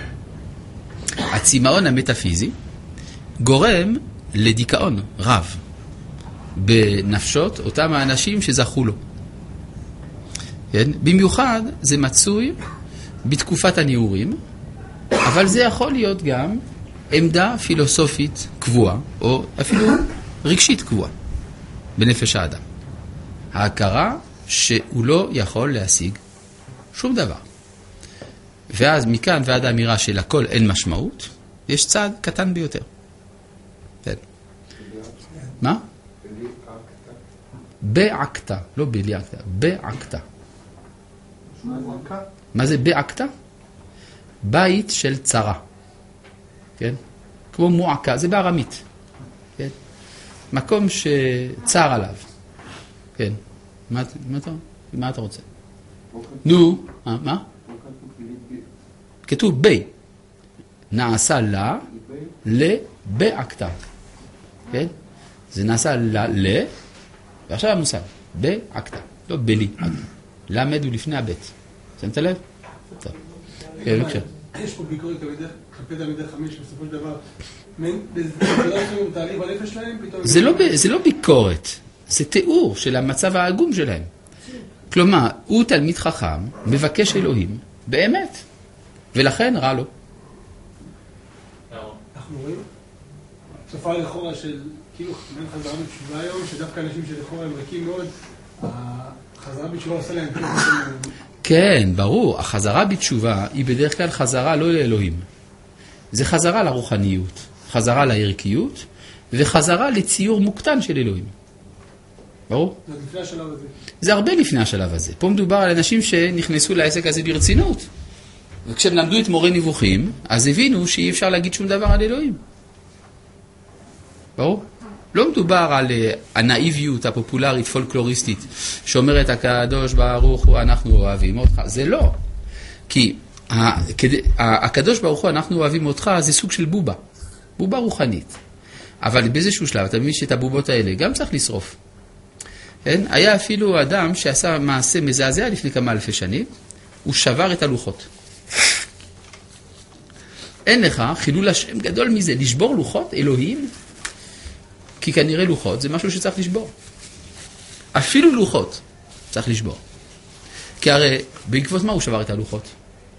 הצמאון המטאפיזי גורם לדיכאון רב בנפשות אותם האנשים שזכו לו. כן? במיוחד זה מצוי בתקופת הנעורים, אבל זה יכול להיות גם עמדה פילוסופית קבועה, או אפילו רגשית קבועה בנפש האדם. ההכרה שהוא לא יכול להשיג שום דבר. ואז מכאן ועד האמירה של הכל אין משמעות, יש צעד קטן ביותר. כן. מה? בעקתה, לא בלי עקתה, בעקתה. מה זה בעקתה? בית של צרה. כן? כמו מועקה, זה בארמית. כן? מקום שצר עליו. כן. מה, מה, אתה, מה אתה רוצה? נו, מה? מה? כתוב בי. נעשה לה, לבעקתה. כן? זה נעשה לה, ל, ועכשיו המושג, בעקתה. לא בלי, עקתה. למד הוא לפני הבית. שמת לב? טוב. כן, בבקשה.
יש פה ביקורת כלפי תלמידי חמש, בסופו של דבר, תעליב הנפש שלהם,
זה לא ביקורת, זה תיאור של המצב העגום שלהם. כלומר, הוא תלמיד חכם, מבקש אלוהים, באמת, ולכן רע לו.
אנחנו רואים סופה לכאורה של, כאילו, מן חזרה בתשובה היום, שדווקא אנשים שלכאורה הם ריקים מאוד, החזרה בתשובה עושה להם כאילו.
כן, ברור, החזרה בתשובה היא בדרך כלל חזרה לא לאלוהים. זה חזרה לרוחניות, חזרה לערכיות, וחזרה לציור מוקטן של אלוהים. ברור?
זה לפני השלב הזה.
זה הרבה לפני השלב הזה. פה מדובר על אנשים שנכנסו לעסק הזה ברצינות. וכשהם למדו את מורה נבוכים, אז הבינו שאי אפשר להגיד שום דבר על אלוהים. ברור? לא מדובר על הנאיביות הפופולרית פולקלוריסטית שאומרת הקדוש ברוך הוא אנחנו אוהבים אותך. זה לא. כי הקדוש ברוך הוא אנחנו אוהבים אותך זה סוג של בובה. בובה רוחנית. אבל באיזשהו שלב אתה מבין שאת הבובות האלה גם צריך לשרוף. כן? היה אפילו אדם שעשה מעשה מזעזע לפני כמה אלפי שנים, הוא שבר את הלוחות. אין לך חילול השם גדול מזה, לשבור לוחות אלוהים? כי כנראה לוחות זה משהו שצריך לשבור. אפילו לוחות צריך לשבור. כי הרי בעקבות מה הוא שבר את הלוחות?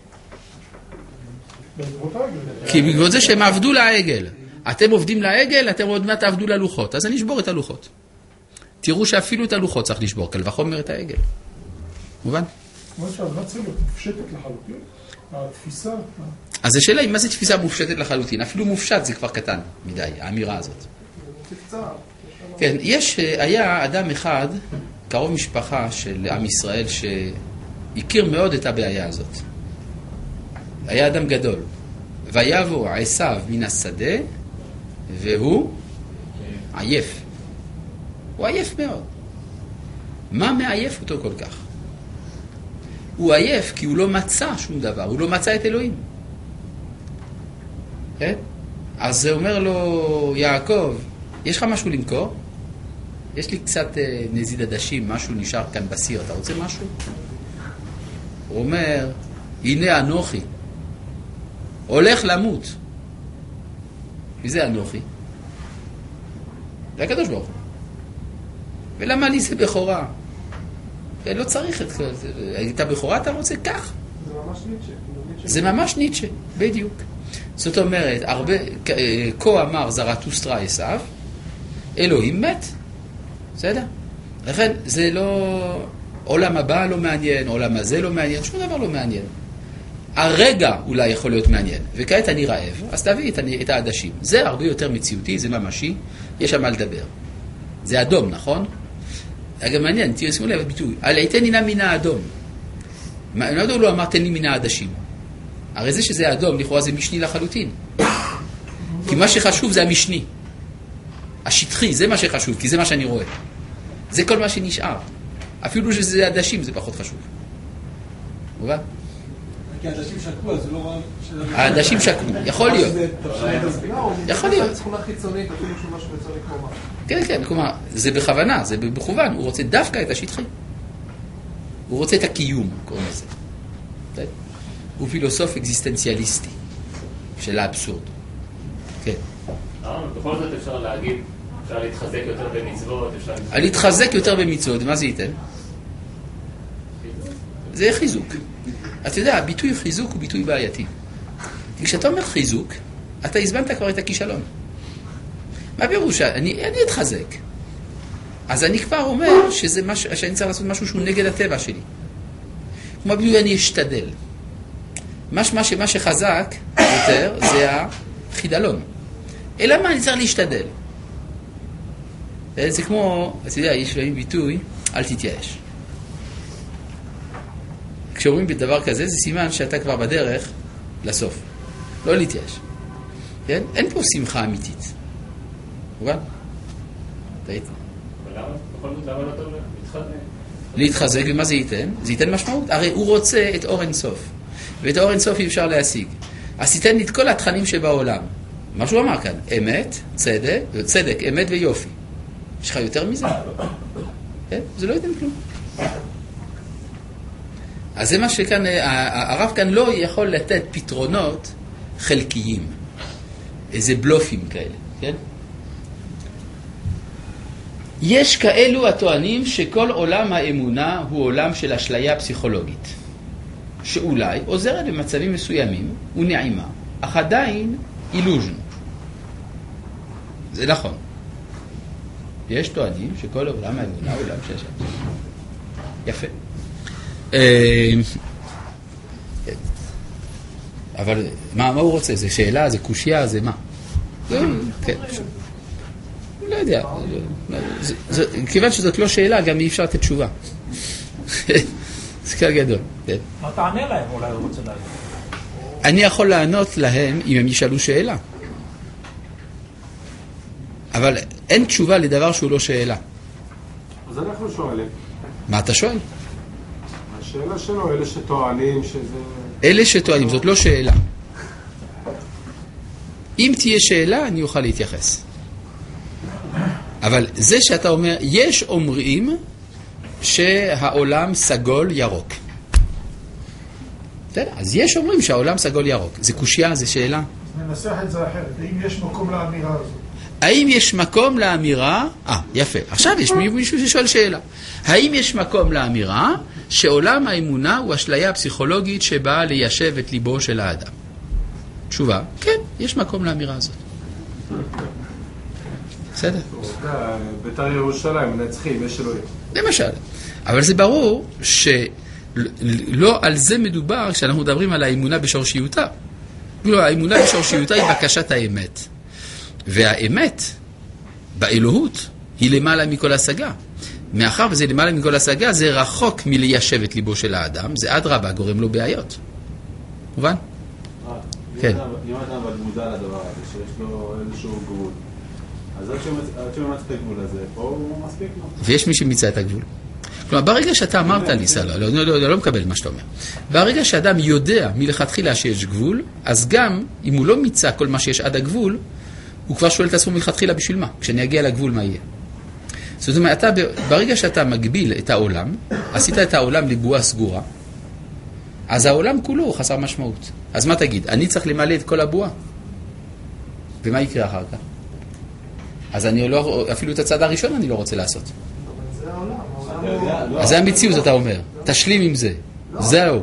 כי בעקבות זה שהם עבדו לעגל. אתם עובדים לעגל, אתם עוד מעט עבדו ללוחות. אז אני אשבור את הלוחות. תראו שאפילו את הלוחות צריך לשבור, קל וחומר את העגל. מובן?
מה שהאדמה צריכה להיות מופשטת לחלוטין? התפיסה...
אז השאלה היא, מה זה תפיסה מופשטת לחלוטין? אפילו מופשט זה כבר קטן מדי, האמירה הזאת. כן, יש, היה אדם אחד, קרוב משפחה של עם ישראל, שהכיר מאוד את הבעיה הזאת. היה אדם גדול. ויבוא עשיו מן השדה, והוא עייף. הוא עייף מאוד. מה מעייף אותו כל כך? הוא עייף כי הוא לא מצא שום דבר, הוא לא מצא את אלוהים. כן? אז זה אומר לו, יעקב, יש לך משהו למכור? יש לי קצת אה, נזיד עדשים, משהו נשאר כאן בסיר, אתה רוצה משהו? הוא אומר, הנה אנוכי, הולך למות. מי זה אנוכי? זה הקדוש ברוך הוא. ולמה לי זה בכורה? לא צריך את זה. הייתה בכורה, אתה רוצה? כך.
זה ממש ניטשה.
זה ממש ניטשה, בדיוק. זאת אומרת, הרבה, כה אמר זרטוסטרה עשיו, אלוהים מת. בסדר? לכן, זה לא... עולם הבא לא מעניין, עולם הזה לא מעניין, שום דבר לא מעניין. הרגע אולי יכול להיות מעניין, וכעת אני רעב, אז תביא את, את העדשים. זה הרבה יותר מציאותי, זה ממשי, יש שם מה לדבר. זה אדום, נכון? אגב, מעניין, תראו, שימו לב, ביטוי, על היתני נא מן האדום. מה הוא לא אמר תן לי מן העדשים? הרי זה שזה אדום, לכאורה זה משני לחלוטין. כי מה שחשוב זה המשני. השטחי, זה מה שחשוב, כי זה מה שאני רואה. זה כל מה שנשאר. אפילו שזה עדשים, זה פחות חשוב. מובן?
כי העדשים שקעו, אז זה לא רע...
העדשים שקעו, יכול להיות. יכול להיות.
תכונה חיצונית, אפילו שהוא משהו חיצוני כמו מה.
כן, כן, כלומר, זה בכוונה, זה בכוון, הוא רוצה דווקא את השטחי. הוא רוצה את הקיום, קוראים לזה. הוא פילוסוף אקזיסטנציאליסטי של האבסורד. כן.
בכל זאת אפשר להגיד, אפשר להתחזק יותר במצוות, אפשר...
להתחזק יותר במצוות, מה זה ייתן? זה חיזוק. אתה יודע, הביטוי חיזוק הוא ביטוי בעייתי. כשאתה אומר חיזוק, אתה הזמנת כבר את הכישלון. מה פירוש? אני, אני אתחזק. אז אני כבר אומר שזה מש, שאני צריך לעשות משהו שהוא נגד הטבע שלי. כמו ביטוי, אני אשתדל. משמע שמה שחזק יותר זה החידלון. אלא מה אני צריך להשתדל? זה כמו, אתה יודע, יש להם ביטוי, אל תתייאש. כשאומרים בדבר כזה, זה סימן שאתה כבר בדרך לסוף. לא להתייאש. כן? אין פה שמחה אמיתית. מובן? תהיית.
אבל בכל זאת למה לא טוב להתחזק?
להתחזק, ומה זה ייתן? זה ייתן משמעות. הרי הוא רוצה את אור אינסוף. ואת אור אינסוף אי אפשר להשיג. אז תיתן לי את כל התכנים שבעולם. מה שהוא אמר כאן, אמת, צדק, צדק, אמת ויופי. יש לך יותר מזה? כן? זה לא ייתן כלום. אז זה מה שכאן, הרב כאן לא יכול לתת פתרונות חלקיים. איזה בלופים כאלה, כן? יש כאלו הטוענים שכל עולם האמונה הוא עולם של אשליה פסיכולוגית. שאולי עוזרת במצבים מסוימים ונעימה, אך עדיין אילוז'ן. זה נכון. יש טוענים שכל עולם האמונה הוא עולם של אשליה. יפה. אבל מה, מה הוא רוצה? זה שאלה, זה קושיה, זה מה? כן, לא יודע. כיוון שזאת לא שאלה, גם אי אפשר לתת תשובה. זה כאן גדול.
מה תענה להם? אולי הוא רוצה להגיד.
אני יכול לענות להם אם הם ישאלו שאלה. אבל אין תשובה לדבר שהוא לא שאלה.
אז אנחנו שואלים.
מה אתה שואל?
השאלה שלו, אלה שטוענים שזה...
אלה שטוענים, זאת לא שאלה. אם תהיה שאלה, אני אוכל להתייחס. אבל זה שאתה אומר, יש אומרים שהעולם סגול ירוק. אז יש אומרים שהעולם סגול ירוק. זה קושיה, זה שאלה.
ננסח את זה אחרת. האם יש מקום לאמירה הזאת?
האם יש מקום לאמירה? אה, יפה. עכשיו יש מישהו ששואל שאלה. האם יש מקום לאמירה שעולם האמונה הוא אשליה פסיכולוגית שבאה ליישב את ליבו של האדם? תשובה, כן, יש מקום לאמירה הזאת. בסדר?
בית"ר ירושלים, מנצחים, יש אלוהים.
למשל. אבל זה ברור שלא על זה מדובר כשאנחנו מדברים על האמונה בשורשיותה. לא, האמונה בשורשיותה היא בקשת האמת. והאמת באלוהות היא למעלה מכל השגה. מאחר וזה למעלה מכל השגה, זה רחוק מליישב את ליבו של האדם, זה אדרבה, גורם לו בעיות. מובן? כן.
אם אדם אבל מודע לדבר הזה, שיש לו איזשהו גבול, אז עד שממצא את הגבול הזה, פה הוא מספיק לו.
ויש מי שמיצה את הגבול. כלומר, ברגע שאתה אמרת לי, סלע, לא, לא, לא, לא מקבל מה שאתה אומר. ברגע שאדם יודע מלכתחילה שיש גבול, אז גם אם הוא לא מיצה כל מה שיש עד הגבול, הוא כבר שואל את עצמו מלכתחילה בשביל מה? כשאני אגיע לגבול, מה יהיה? זאת אומרת, אתה, ברגע שאתה מגביל את העולם, עשית את העולם לבועה סגורה, אז העולם כולו חסר משמעות. אז מה תגיד? אני צריך למלא את כל הבועה. ומה יקרה אחר כך? אז אני לא, אפילו את הצד הראשון אני לא רוצה לעשות.
זה העולם.
אז זה המציאות, אתה אומר. תשלים עם זה. זהו.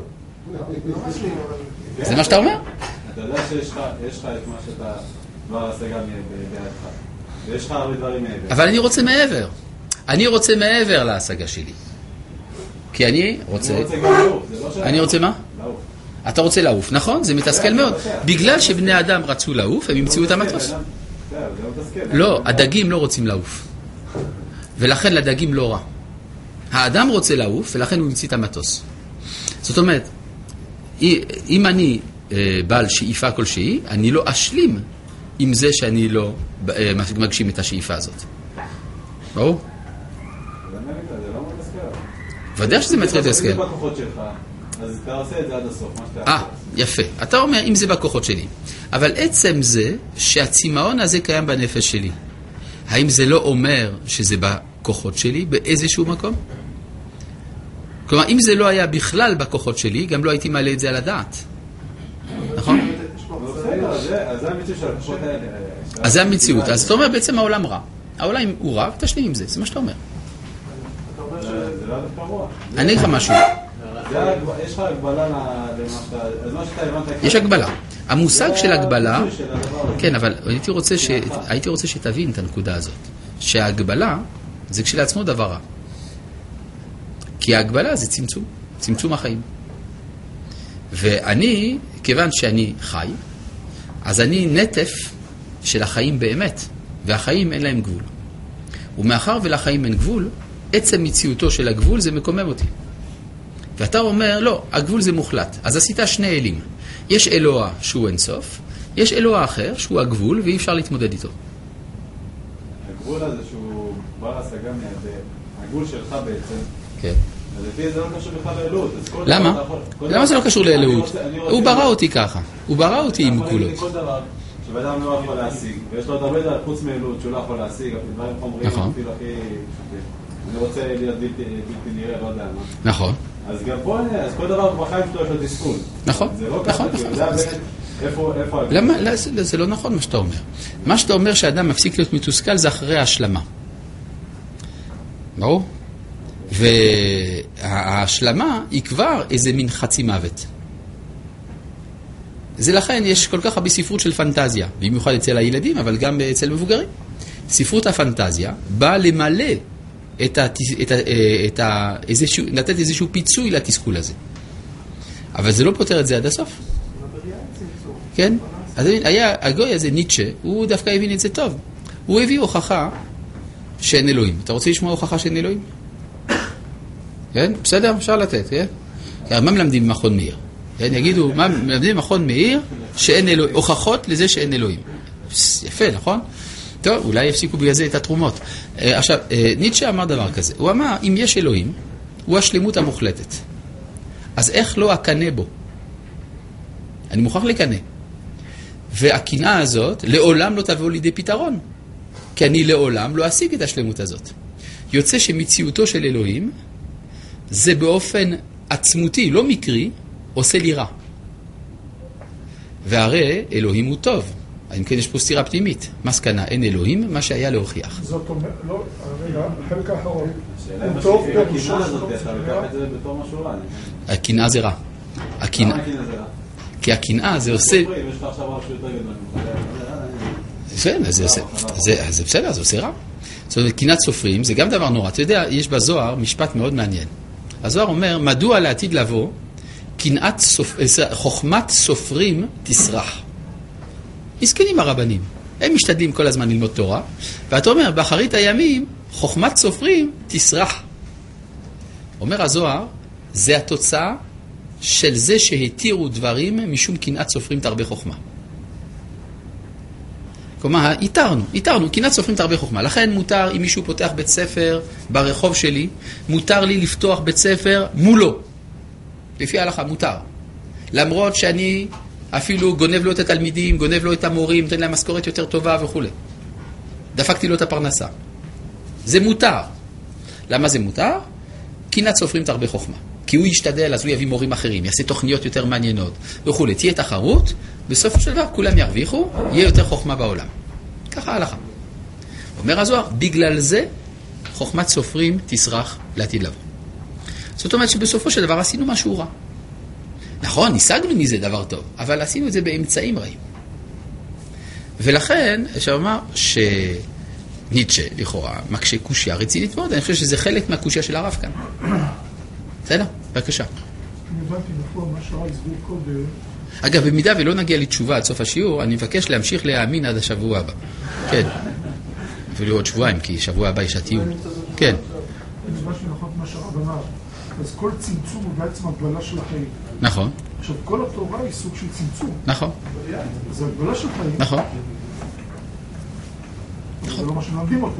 זה מה שאתה אומר?
אתה יודע שיש לך את מה שאתה כבר עושה גם בידך. ויש לך הרבה דברים מעבר.
אבל אני רוצה מעבר. אני רוצה מעבר להשגה שלי. כי אני רוצה...
אני רוצה גם לעוף.
אני רוצה מה?
לעוף.
אתה רוצה לעוף, נכון? זה מתסכל מאוד. בגלל שבני אדם רצו לעוף, הם ימצאו את המטוס. לא, הדגים לא רוצים לעוף. ולכן לדגים לא רע. האדם רוצה לעוף, ולכן הוא ימציא את המטוס. זאת אומרת, אם אני בעל שאיפה כלשהי, אני לא אשלים עם זה שאני לא מגשים את השאיפה הזאת. ברור?
זה לא מתסכל.
ודאי שזה מתחיל את ההסכם.
אם זה בכוחות שלך, אז אתה עושה את זה עד הסוף, מה שאתה...
אה, יפה. אתה אומר, אם זה בכוחות שלי. אבל עצם זה שהצימאון הזה קיים בנפש שלי, האם זה לא אומר שזה בכוחות שלי באיזשהו מקום? כלומר, אם זה לא היה בכלל בכוחות שלי, גם לא הייתי מעלה את זה על הדעת. נכון?
אז זה המציאות של הכוחות האלה.
אז זה המציאות. אז אתה אומר, בעצם העולם רע. העולם הוא רע, תשלים עם זה. זה מה שאתה אומר.
זה לא דווקא רוע.
אני אגיד לך משהו.
יש לך הגבלה למה שאתה... אז מה שאתה הבנת...
יש הגבלה. המושג של הגבלה... כן, אבל הייתי רוצה ש... הייתי רוצה שתבין את הנקודה הזאת. שההגבלה זה כשלעצמו דבר רע. כי ההגבלה זה צמצום. צמצום החיים. ואני, כיוון שאני חי, אז אני נטף של החיים באמת. והחיים אין להם גבול. ומאחר ולחיים אין גבול, עצם מציאותו של הגבול זה מקומם אותי. ואתה אומר, לא, הגבול זה מוחלט. אז עשית שני אלים. יש אלוה שהוא אינסוף, יש אלוה אחר שהוא הגבול, ואי אפשר להתמודד איתו.
הגבול הזה שהוא בר השגה מהיעדר, הגבול שלך בעצם,
כן.
אז לפי זה לא קשור בכלל לאלוהות.
למה? למה זה לא קשור לאלוהות? הוא ברא אותי ככה. הוא ברא אותי עם גבולות.
כל דבר שבאדם לא יכול להשיג, ויש לו עוד הרבה דבר חוץ מאלוהות שהוא לא יכול להשיג, דברים חומריים, אפילו הכי... אני רוצה להיות בלתי נראה, לא יודע מה.
נכון.
אז גם פה, אז כל דבר בחיים שלו יש לו תסכול.
נכון,
זה לא
נכון,
ככה, כי
נכון.
הוא יודע באמת איפה... איפה...
למה? זה לא נכון מה שאתה אומר. מה שאתה אומר שאדם מפסיק להיות מתוסכל זה אחרי ההשלמה. ברור? וההשלמה היא כבר איזה מין חצי מוות. זה לכן יש כל כך הרבה ספרות של פנטזיה, במיוחד אצל הילדים, אבל גם אצל מבוגרים. ספרות הפנטזיה באה למלא את ה, את ה, את ה, איזשהו, לתת איזשהו פיצוי לתסכול הזה. אבל זה לא פותר את זה עד הסוף. כן? אז היה, הגוי הזה, ניטשה, הוא דווקא הבין את זה טוב. הוא הביא הוכחה שאין אלוהים. אתה רוצה לשמוע הוכחה שאין אלוהים? כן? בסדר? אפשר לתת, כן? מה מלמדים במכון מאיר? כן? יגידו, מה מלמדים במכון מאיר? שאין אלוהים. הוכחות לזה שאין אלוהים. יפה, נכון? טוב, אולי יפסיקו בגלל זה את התרומות. עכשיו, ניטשה אמר דבר כזה. הוא אמר, אם יש אלוהים, הוא השלמות המוחלטת. אז איך לא אקנה בו? אני מוכרח לקנה. והקנאה הזאת לעולם לא תבוא לידי פתרון. כי אני לעולם לא אשיג את השלמות הזאת. יוצא שמציאותו של אלוהים, זה באופן עצמותי, לא מקרי, עושה לי רע. והרי אלוהים הוא טוב. אם כן יש פה סתירה פנימית. מסקנה, אין אלוהים, מה שהיה להוכיח.
זאת אומרת, לא, רגע, חלק האחרון.
השאלה אם
טוב,
הקנאה
פירושו
הזאת,
שלא
אתה לוקח את זה בתור משהו רע.
הקנאה זה רע. הקנאה,
למה הקנאה זה רע?
כי הקנאה זה עושה...
יש לך עכשיו משהו יותר גדול.
בסדר, זה עושה... זה, זה בסדר, זה עושה רע. זאת אומרת, קנאת סופרים זה גם דבר נורא. אתה יודע, יש בזוהר משפט מאוד מעניין. הזוהר אומר, מדוע לעתיד לבוא, קנאת סופ... חוכמת סופרים תסרח. מסכנים הרבנים. הם משתדלים כל הזמן ללמוד תורה, ואתה אומר, באחרית הימים, חוכמת סופרים תסרח. אומר הזוהר, זה התוצאה של זה שהתירו דברים משום קנאת סופרים תרבה חוכמה. כלומר, איתרנו, איתרנו, קנאת סופרים תרבה חוכמה. לכן מותר, אם מישהו פותח בית ספר ברחוב שלי, מותר לי לפתוח בית ספר מולו. לפי ההלכה, מותר. למרות שאני אפילו גונב לו את התלמידים, גונב לו את המורים, נותן להם משכורת יותר טובה וכו'. דפקתי לו את הפרנסה. זה מותר. למה זה מותר? קנאת סופרים תרבה חוכמה. כי הוא ישתדל, אז הוא יביא מורים אחרים, יעשה תוכניות יותר מעניינות וכו'. תהיה תחרות, בסופו של דבר כולם ירוויחו, יהיה יותר חוכמה בעולם. ככה ההלכה. אומר הזוהר, בגלל זה חוכמת סופרים תסרח לעתיד לבוא. זאת אומרת שבסופו של דבר עשינו משהו רע. נכון, השגנו מזה דבר טוב, אבל עשינו את זה באמצעים רעים. ולכן, אפשר לומר שניטשה, לכאורה, מקשה קושיה רצינית מאוד, אני חושב שזה חלק מהקושיה של הרב כאן. בסדר? בבקשה.
אני הבנתי נכון מה שהרב הסביר קודם.
אגב, במידה ולא נגיע לתשובה עד סוף השיעור, אני מבקש להמשיך להאמין עד השבוע הבא. כן. אפילו עוד שבועיים, כי שבוע הבא יש הטיעון. כן.
אני הבנתי נכון מה שהרב אמר. אז כל צמצום הוא בעצם הגבלה של החיים.
נכון.
עכשיו, כל התורה היא סוג של צמצום.
נכון.
זה הגבלה של חיים.
נכון.
זה לא מה שמלמדים אותם.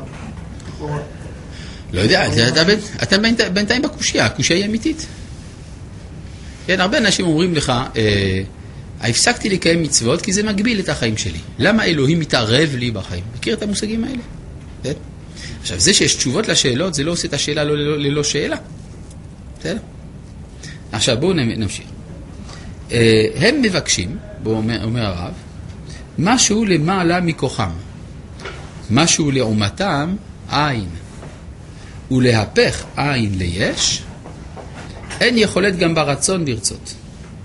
לא יודע, אתה בינתיים בקושיה, הקושיה היא אמיתית. כן, הרבה אנשים אומרים לך, הפסקתי לקיים מצוות כי זה מגביל את החיים שלי. למה אלוהים מתערב לי בחיים? מכיר את המושגים האלה? כן? עכשיו, זה שיש תשובות לשאלות, זה לא עושה את השאלה ללא שאלה. בסדר? עכשיו, בואו נמשיך. הם מבקשים, אומר הרב, משהו למעלה מכוחם. משהו לעומתם, עין. ולהפך עין ליש, אין יכולת גם ברצון לרצות.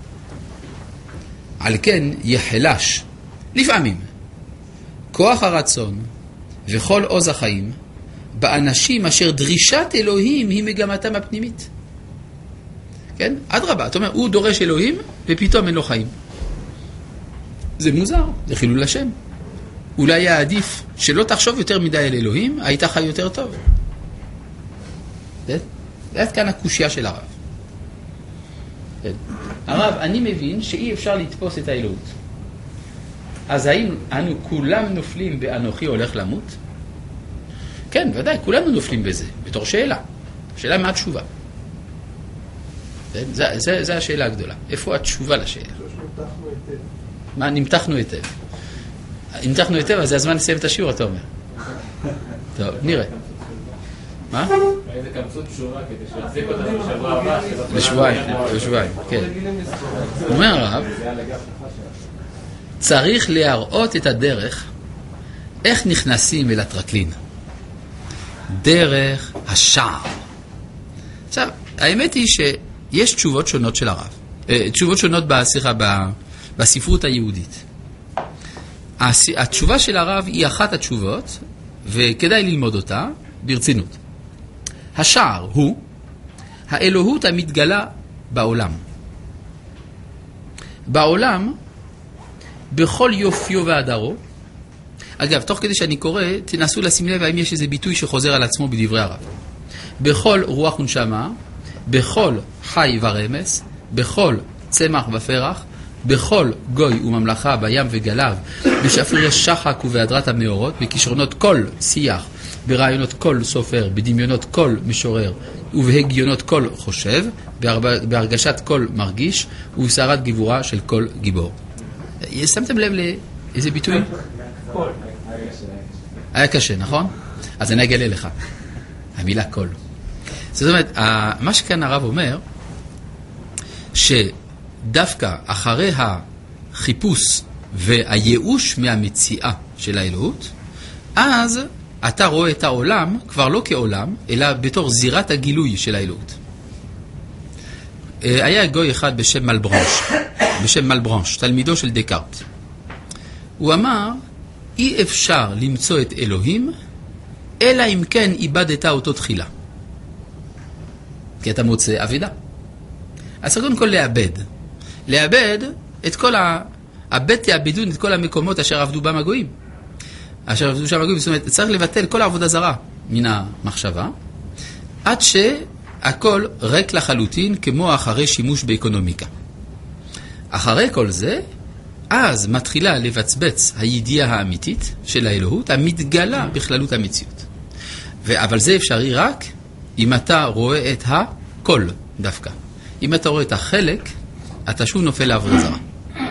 על כן יחלש, לפעמים, כוח הרצון וכל עוז החיים, באנשים אשר דרישת אלוהים היא מגמתם הפנימית. כן? אדרבה, אתה אומר, הוא דורש אלוהים ופתאום אין לו חיים. זה מוזר, זה חילול השם. אולי היה עדיף שלא תחשוב יותר מדי על אלוהים, היית חי יותר טוב. זה כאן הקושיה של הרב. הרב, אני מבין שאי אפשר לתפוס את האלוהות. אז האם אנו כולם נופלים באנוכי הולך למות? כן, ודאי, כולנו נופלים בזה, בתור שאלה. שאלה מה התשובה? זה, זה, זה השאלה הגדולה. איפה התשובה לשאלה? מה, נמתחנו היטב. נמתחנו היטב, אז זה הזמן לסיים את השיעור, אתה אומר. טוב, נראה. מה?
איזה קמצות שורה כדי שיחזיק אותנו בשבוע הבא.
בשבועיים, בשבועיים, כן. אומר הרב, צריך להראות את הדרך איך נכנסים אל הטרקלין. דרך השער. עכשיו, האמת היא שיש תשובות שונות של הרב. תשובות שונות בשיחה, בספרות היהודית. התשובה של הרב היא אחת התשובות, וכדאי ללמוד אותה ברצינות. השער הוא האלוהות המתגלה בעולם. בעולם, בכל יופיו והדרו. אגב, תוך כדי שאני קורא, תנסו לשים לב האם יש איזה ביטוי שחוזר על עצמו בדברי הרב. בכל רוח ונשמה, בכל חי ורמס, בכל צמח ופרח, בכל גוי וממלכה בים וגליו, בשפיר שחק ובהדרת המאורות, בכישרונות כל שיח, ברעיונות כל סופר, בדמיונות כל משורר, ובהגיונות כל חושב, בהרגשת כל מרגיש, ובסערת גבורה של כל גיבור. שמתם לב לאיזה ביטוי? היה קשה, נכון? אז אני אגלה לך. המילה כל. זאת אומרת, מה שכאן הרב אומר, שדווקא אחרי החיפוש והייאוש מהמציאה של האלוהות, אז אתה רואה את העולם כבר לא כעולם, אלא בתור זירת הגילוי של האלוהות. היה גוי אחד בשם מלברנש, בשם מלברנש, תלמידו של דקארט. הוא אמר, אי אפשר למצוא את אלוהים, אלא אם כן איבדת אותו תחילה. כי אתה מוצא עבדה. אז קודם כל לאבד. לאבד את כל ה... אבד תאבדון את כל המקומות אשר עבדו בהם הגויים. אשר עבדו שם הגויים, זאת אומרת, צריך לבטל כל העבודה זרה מן המחשבה, עד שהכל ריק לחלוטין כמו אחרי שימוש באקונומיקה. אחרי כל זה, אז מתחילה לבצבץ הידיעה האמיתית של האלוהות, המתגלה בכללות המציאות. ו- אבל זה אפשרי רק אם אתה רואה את הכל דווקא. אם אתה רואה את החלק, אתה שוב נופל לעבודה זרה.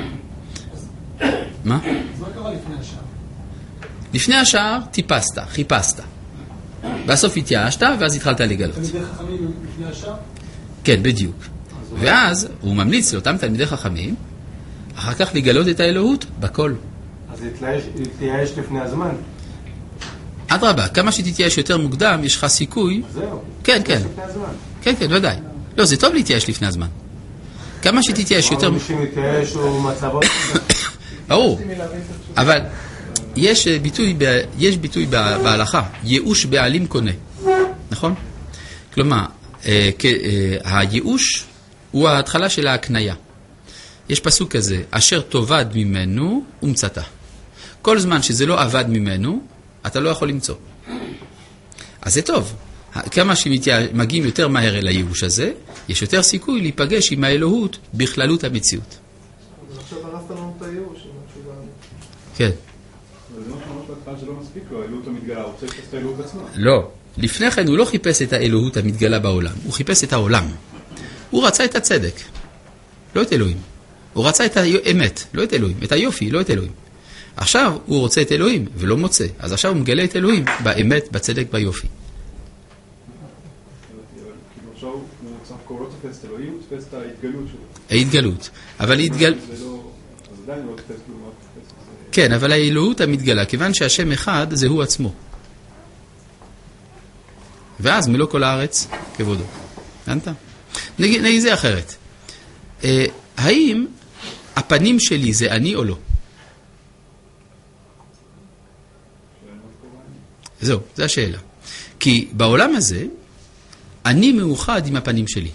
מה?
אז מה קרה לפני השער?
לפני השער טיפסת, חיפשת. בסוף התייאשת, ואז התחלת לגלות.
תלמידי חכמים לפני השער?
כן, בדיוק. ואז הוא ממליץ לאותם תלמידי חכמים, אחר כך לגלות את האלוהות בכל.
אז להתייאש לפני הזמן.
אדרבה, כמה שתתייאש יותר מוקדם, יש לך סיכוי.
זהו.
כן, כן.
לפני הזמן.
כן, כן, ודאי. לא, זה טוב להתייאש לפני הזמן. כמה שתתייאש יותר...
אנשים להתייאש הוא מצבות...
ברור. אבל יש ביטוי, ב... יש ביטוי בהלכה, ייאוש בעלים קונה. נכון? כלומר, אה, כ... אה, הייאוש הוא ההתחלה של ההקניה. יש פסוק כזה, אשר תאבד ממנו ומצאתה. כל זמן שזה לא עבד ממנו, אתה לא יכול למצוא. אז זה טוב. כמה שמגיעים יותר מהר אל הייאוש הזה, יש יותר סיכוי להיפגש עם האלוהות בכללות המציאות.
אז עכשיו הרסת לנו את הייאוש עם התשובה.
כן.
אבל זה מה שאומר בהתחלה שלא מספיק לו, האלוהות המתגלה, הוא רוצה לחפש את האלוהות עצמה.
לא. לפני כן הוא לא חיפש את האלוהות המתגלה בעולם, הוא חיפש את העולם. הוא רצה את הצדק, לא את אלוהים. הוא רצה את האמת, לא את אלוהים, את היופי, לא את אלוהים. עכשיו הוא רוצה את אלוהים ולא מוצא, אז עכשיו הוא מגלה את אלוהים באמת, בצדק, ביופי.
עכשיו הוא לא תופס את אלוהים, הוא תופס את ההתגלות שלו.
ההתגלות. אבל ההתגל...
אז עדיין לא תופס כלום, רק תופס את זה.
כן, אבל האלוהות המתגלה, כיוון שהשם אחד זה הוא עצמו. ואז מלוא כל הארץ כבודו. הבנת? נגיד, נגיד זה אחרת. אה, האם הפנים שלי זה אני או לא? זהו, זו השאלה. כי בעולם הזה, אני מאוחד עם הפנים שלי.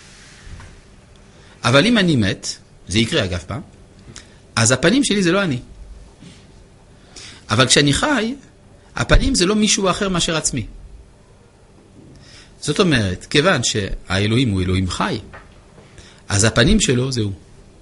אבל אם אני מת, זה יקרה אגב פעם, אז הפנים שלי זה לא אני. אבל כשאני חי, הפנים זה לא מישהו אחר מאשר עצמי. זאת אומרת, כיוון שהאלוהים הוא אלוהים חי, אז הפנים שלו זה הוא.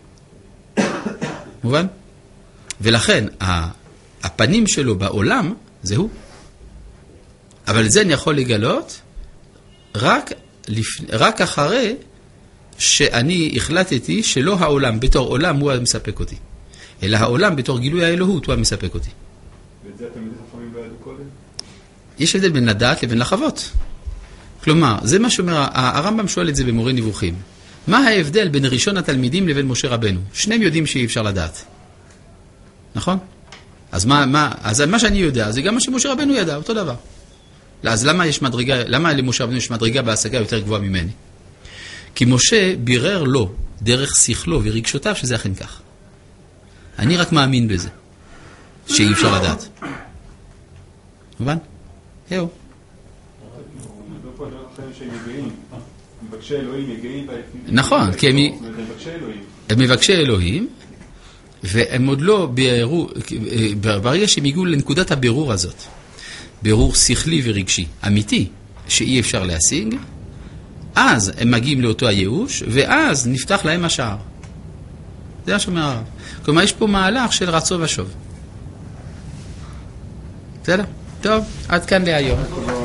מובן? ולכן, הפנים שלו בעולם זה הוא. אבל את זה אני יכול לגלות רק, רק אחרי שאני החלטתי שלא העולם בתור עולם הוא המספק אותי, אלא העולם בתור גילוי האלוהות הוא המספק אותי.
ואת זה התלמידי חכמים לא ידעו קודם?
יש הבדל בין לדעת לבין לחוות. כלומר, זה מה שאומר, הרמב"ם שואל את זה במורה נבוכים. מה ההבדל בין ראשון התלמידים לבין משה רבנו? שניהם יודעים שאי אפשר לדעת. נכון? אז מה, מה, אז מה שאני יודע, זה גם מה שמשה רבנו ידע, אותו דבר. אז למה יש מדרגה, למה למשה רבנו יש מדרגה בהשגה יותר גבוהה ממני? כי משה בירר לו, דרך שכלו ורגשותיו, שזה אכן כך. אני רק מאמין בזה, שאי אפשר לדעת. מובן? זהו.
לא פה, לא חייבים שהם יגעים. מבקשי אלוהים יגעים.
נכון, כי הם
מבקשי אלוהים.
הם מבקשי אלוהים, והם עוד לא ביררו, ברגע שהם הגיעו לנקודת הבירור הזאת, בירור שכלי ורגשי, אמיתי, שאי אפשר להשיג, אז הם מגיעים לאותו הייאוש, ואז נפתח להם השער. זה מה שאומר הרב. כלומר, יש פה מהלך של רצו ושוב. בסדר? טוב, עד כאן להיום.